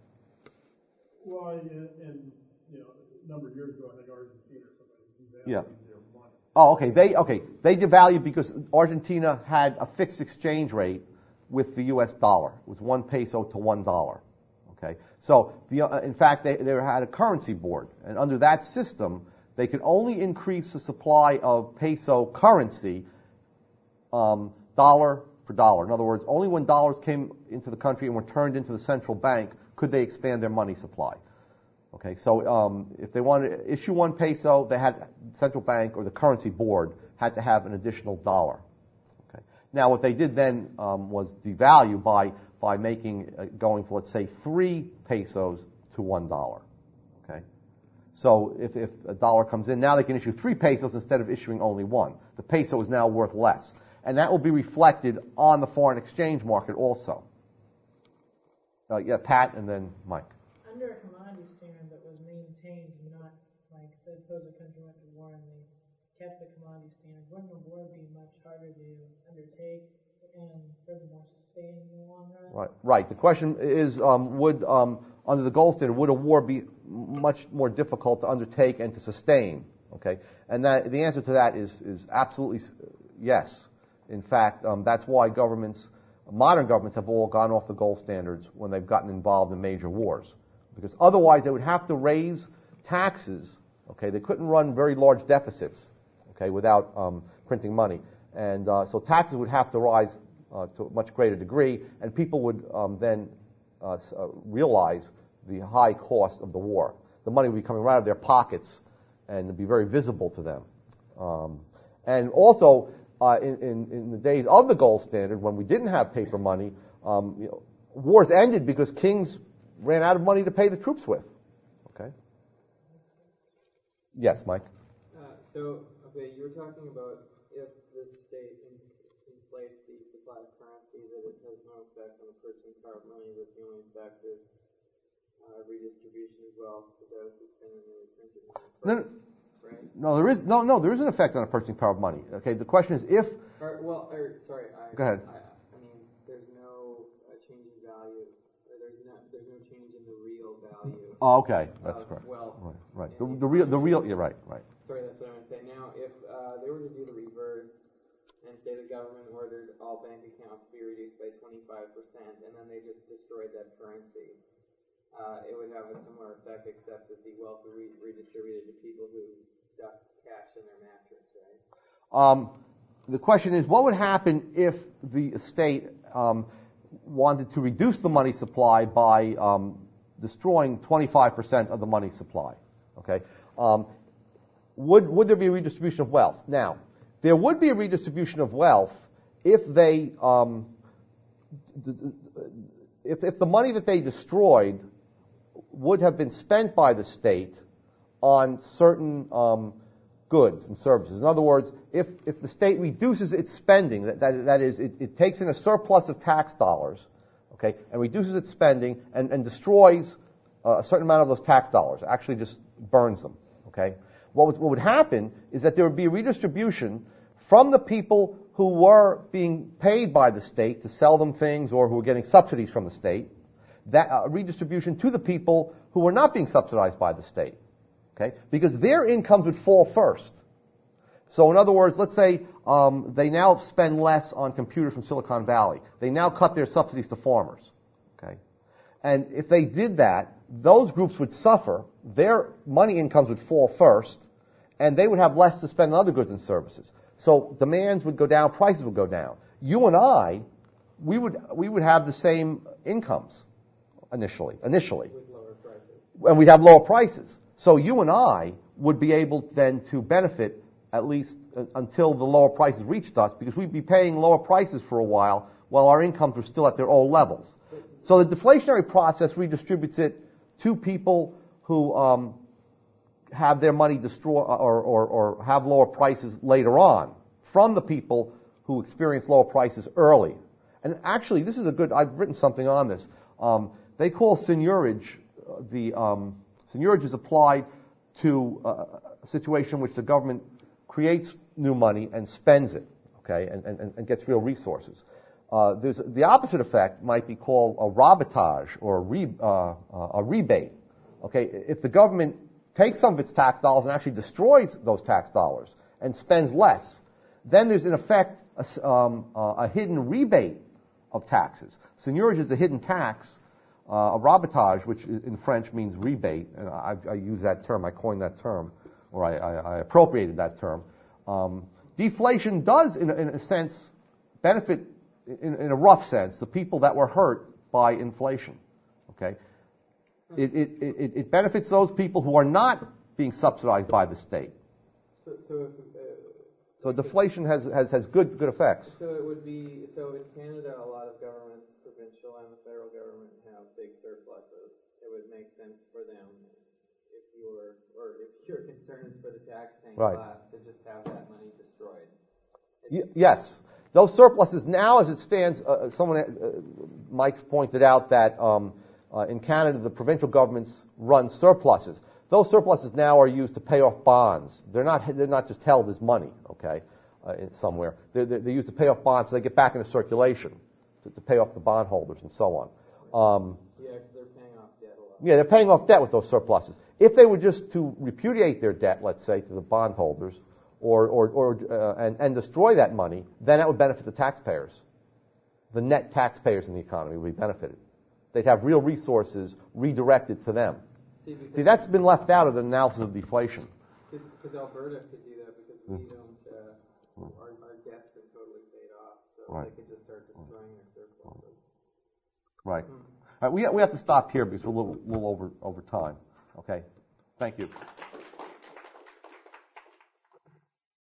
Well, and, and you know, a number of years ago, I think Argentina or somebody devalued Yeah. their money. Oh, okay. They okay. They devalued because Argentina had a fixed exchange rate with the U S dollar. It was one peso to one dollar. Okay. So the, uh, in fact, they they had a currency board, and under that system, they could only increase the supply of peso currency um, dollar for dollar. In other words, only when dollars came into the country and were turned into the central bank could they expand their money supply. Okay, so um, if they wanted to issue one peso, they had central bank or the currency board had to have an additional dollar. Okay. Now, what they did then um, was devalue by by making uh, going from let's say three pesos to one dollar. Okay, so if if a dollar comes in, now they can issue three pesos instead of issuing only one. The peso is now worth less, and that will be reflected on the foreign exchange market also. Uh, yeah, Pat, and then Mike. Under a commodity standard that was maintained, not like, suppose a country went to war and they kept the commodity standard, wouldn't the war be much harder to undertake and furthermore sustain in the long run? Right, right. The question is, um, would um, under the gold standard, would a war be much more difficult to undertake and to sustain? Okay, and that the answer to that is is absolutely s- yes. In fact, um, that's why governments, modern governments, have all gone off the gold standards when they've gotten involved in major wars. Because otherwise they would have to raise taxes, okay? They couldn't run very large deficits, okay, without um, printing money. And uh, so taxes would have to rise uh, to a much greater degree, and people would um, then uh, uh, realize the high cost of the war. The money would be coming right out of their pockets and it'd be very visible to them. Um, and also, uh, in, in, in the days of the gold standard, when we didn't have paper money, um, you know, wars ended because kings ran out of money to pay the troops with. Okay? Yes, Mike? Uh, so, okay, you were talking about if the state in, inflates the supply of currency, that it has no effect on the purchasing power of money, that the only effect is uh, redistribution of wealth to those who spend in the printed money. No, no, right? no, there is no, no, there is an effect on the purchasing power of money. Okay, the question is if. Or, well, or, sorry, I, Go ahead. I, I mean, there's no uh, change in value. Or there's no, there's no change in the real value. Oh, okay, that's of correct. Wealth. Right, right. The, the real, the real. You're right, right. Sorry, that's what I'm going to say. Now, if uh, they were to do the reverse and say the government ordered all bank accounts to be reduced by twenty-five percent, and then they just destroyed that currency, uh, it would have a similar effect, except that the wealth would be redistributed to people who stuck cash in their mattress, right? Um, the question is, what would happen if the state um, wanted to reduce the money supply by um, destroying twenty-five percent of the money supply? Okay, um, would would there be a redistribution of wealth? Now, there would be a redistribution of wealth if they um, if if the money that they destroyed would have been spent by the state on certain um, goods and services. In other words, if, if the state reduces its spending, that, that, that is, it, it takes in a surplus of tax dollars, okay, and reduces its spending and, and destroys uh, a certain amount of those tax dollars, actually just burns them, okay, what, was, what would happen is that there would be a redistribution from the people who were being paid by the state to sell them things or who were getting subsidies from the state, that uh, redistribution to the people who were not being subsidized by the state. Okay? Because their incomes would fall first. So in other words, let's say um, they now spend less on computers from Silicon Valley. They now cut their subsidies to farmers. Okay? And if they did that, those groups would suffer. Their money incomes would fall first, and they would have less to spend on other goods and services. So demands would go down, prices would go down. You and I, we would we would have the same incomes initially. Initially, With lower prices. and we'd have lower prices. So you and I would be able then to benefit at least uh, until the lower prices reached us, because we'd be paying lower prices for a while while our incomes were still at their old levels. So the deflationary process redistributes it to people who um, have their money destroy or, or, or have lower prices later on from the people who experience lower prices early. And actually, this is a good. I've written something on this. Um, they call seigniorage uh, the um, seigniorage is applied to uh, a situation in which the government creates new money and spends it, okay, and, and, and gets real resources. Uh, there's the opposite effect might be called a rabotage or a, re, uh, a rebate. Okay, if the government takes some of its tax dollars and actually destroys those tax dollars and spends less, then there's in effect a, um, uh, a hidden rebate of taxes. Seigniorage is a hidden tax. Uh, a rabotage, which in French means rebate, and I, I use that term, I coined that term, or I, I, I appropriated that term. Um, deflation does, in a, in a sense, benefit, in, in a rough sense, the people that were hurt by inflation. Okay, it, it, it, it benefits those people who are not being subsidized by the state. So, so if, uh, So deflation has, has, has good good effects. So it would be, so in Canada, a lot of governments, provincial and the federal government, have big surpluses. It would make sense for them, if you were, or if your concern is for the tax-paying Right. class, to just have that money destroyed. Y- yes. Those surpluses now, as it stands, uh, someone, uh, Mike's pointed out that um, uh, in Canada, the provincial governments run surpluses. Those surpluses now are used to pay off bonds. They're not, they're not just held as money, okay, uh, in somewhere. They're, they're, they're used to pay off bonds so they get back into circulation, to, to pay off the bondholders and so on. Um, Yeah, because they're paying off debt a lot. yeah, they're paying off debt with those surpluses. If they were just to repudiate their debt, let's say, to the bondholders, or, or, or uh, and, and destroy that money, then that would benefit the taxpayers. The net taxpayers in the economy would be benefited. They'd have real resources redirected to them. See, See, that's been left out of the analysis of deflation. Because Alberta could do that because we don't, uh, our, our debt's been totally paid off, so Right. they could just start destroying their surpluses. Right. All right, we, we have to stop here because we're a little, little over, over time. Okay? Thank you.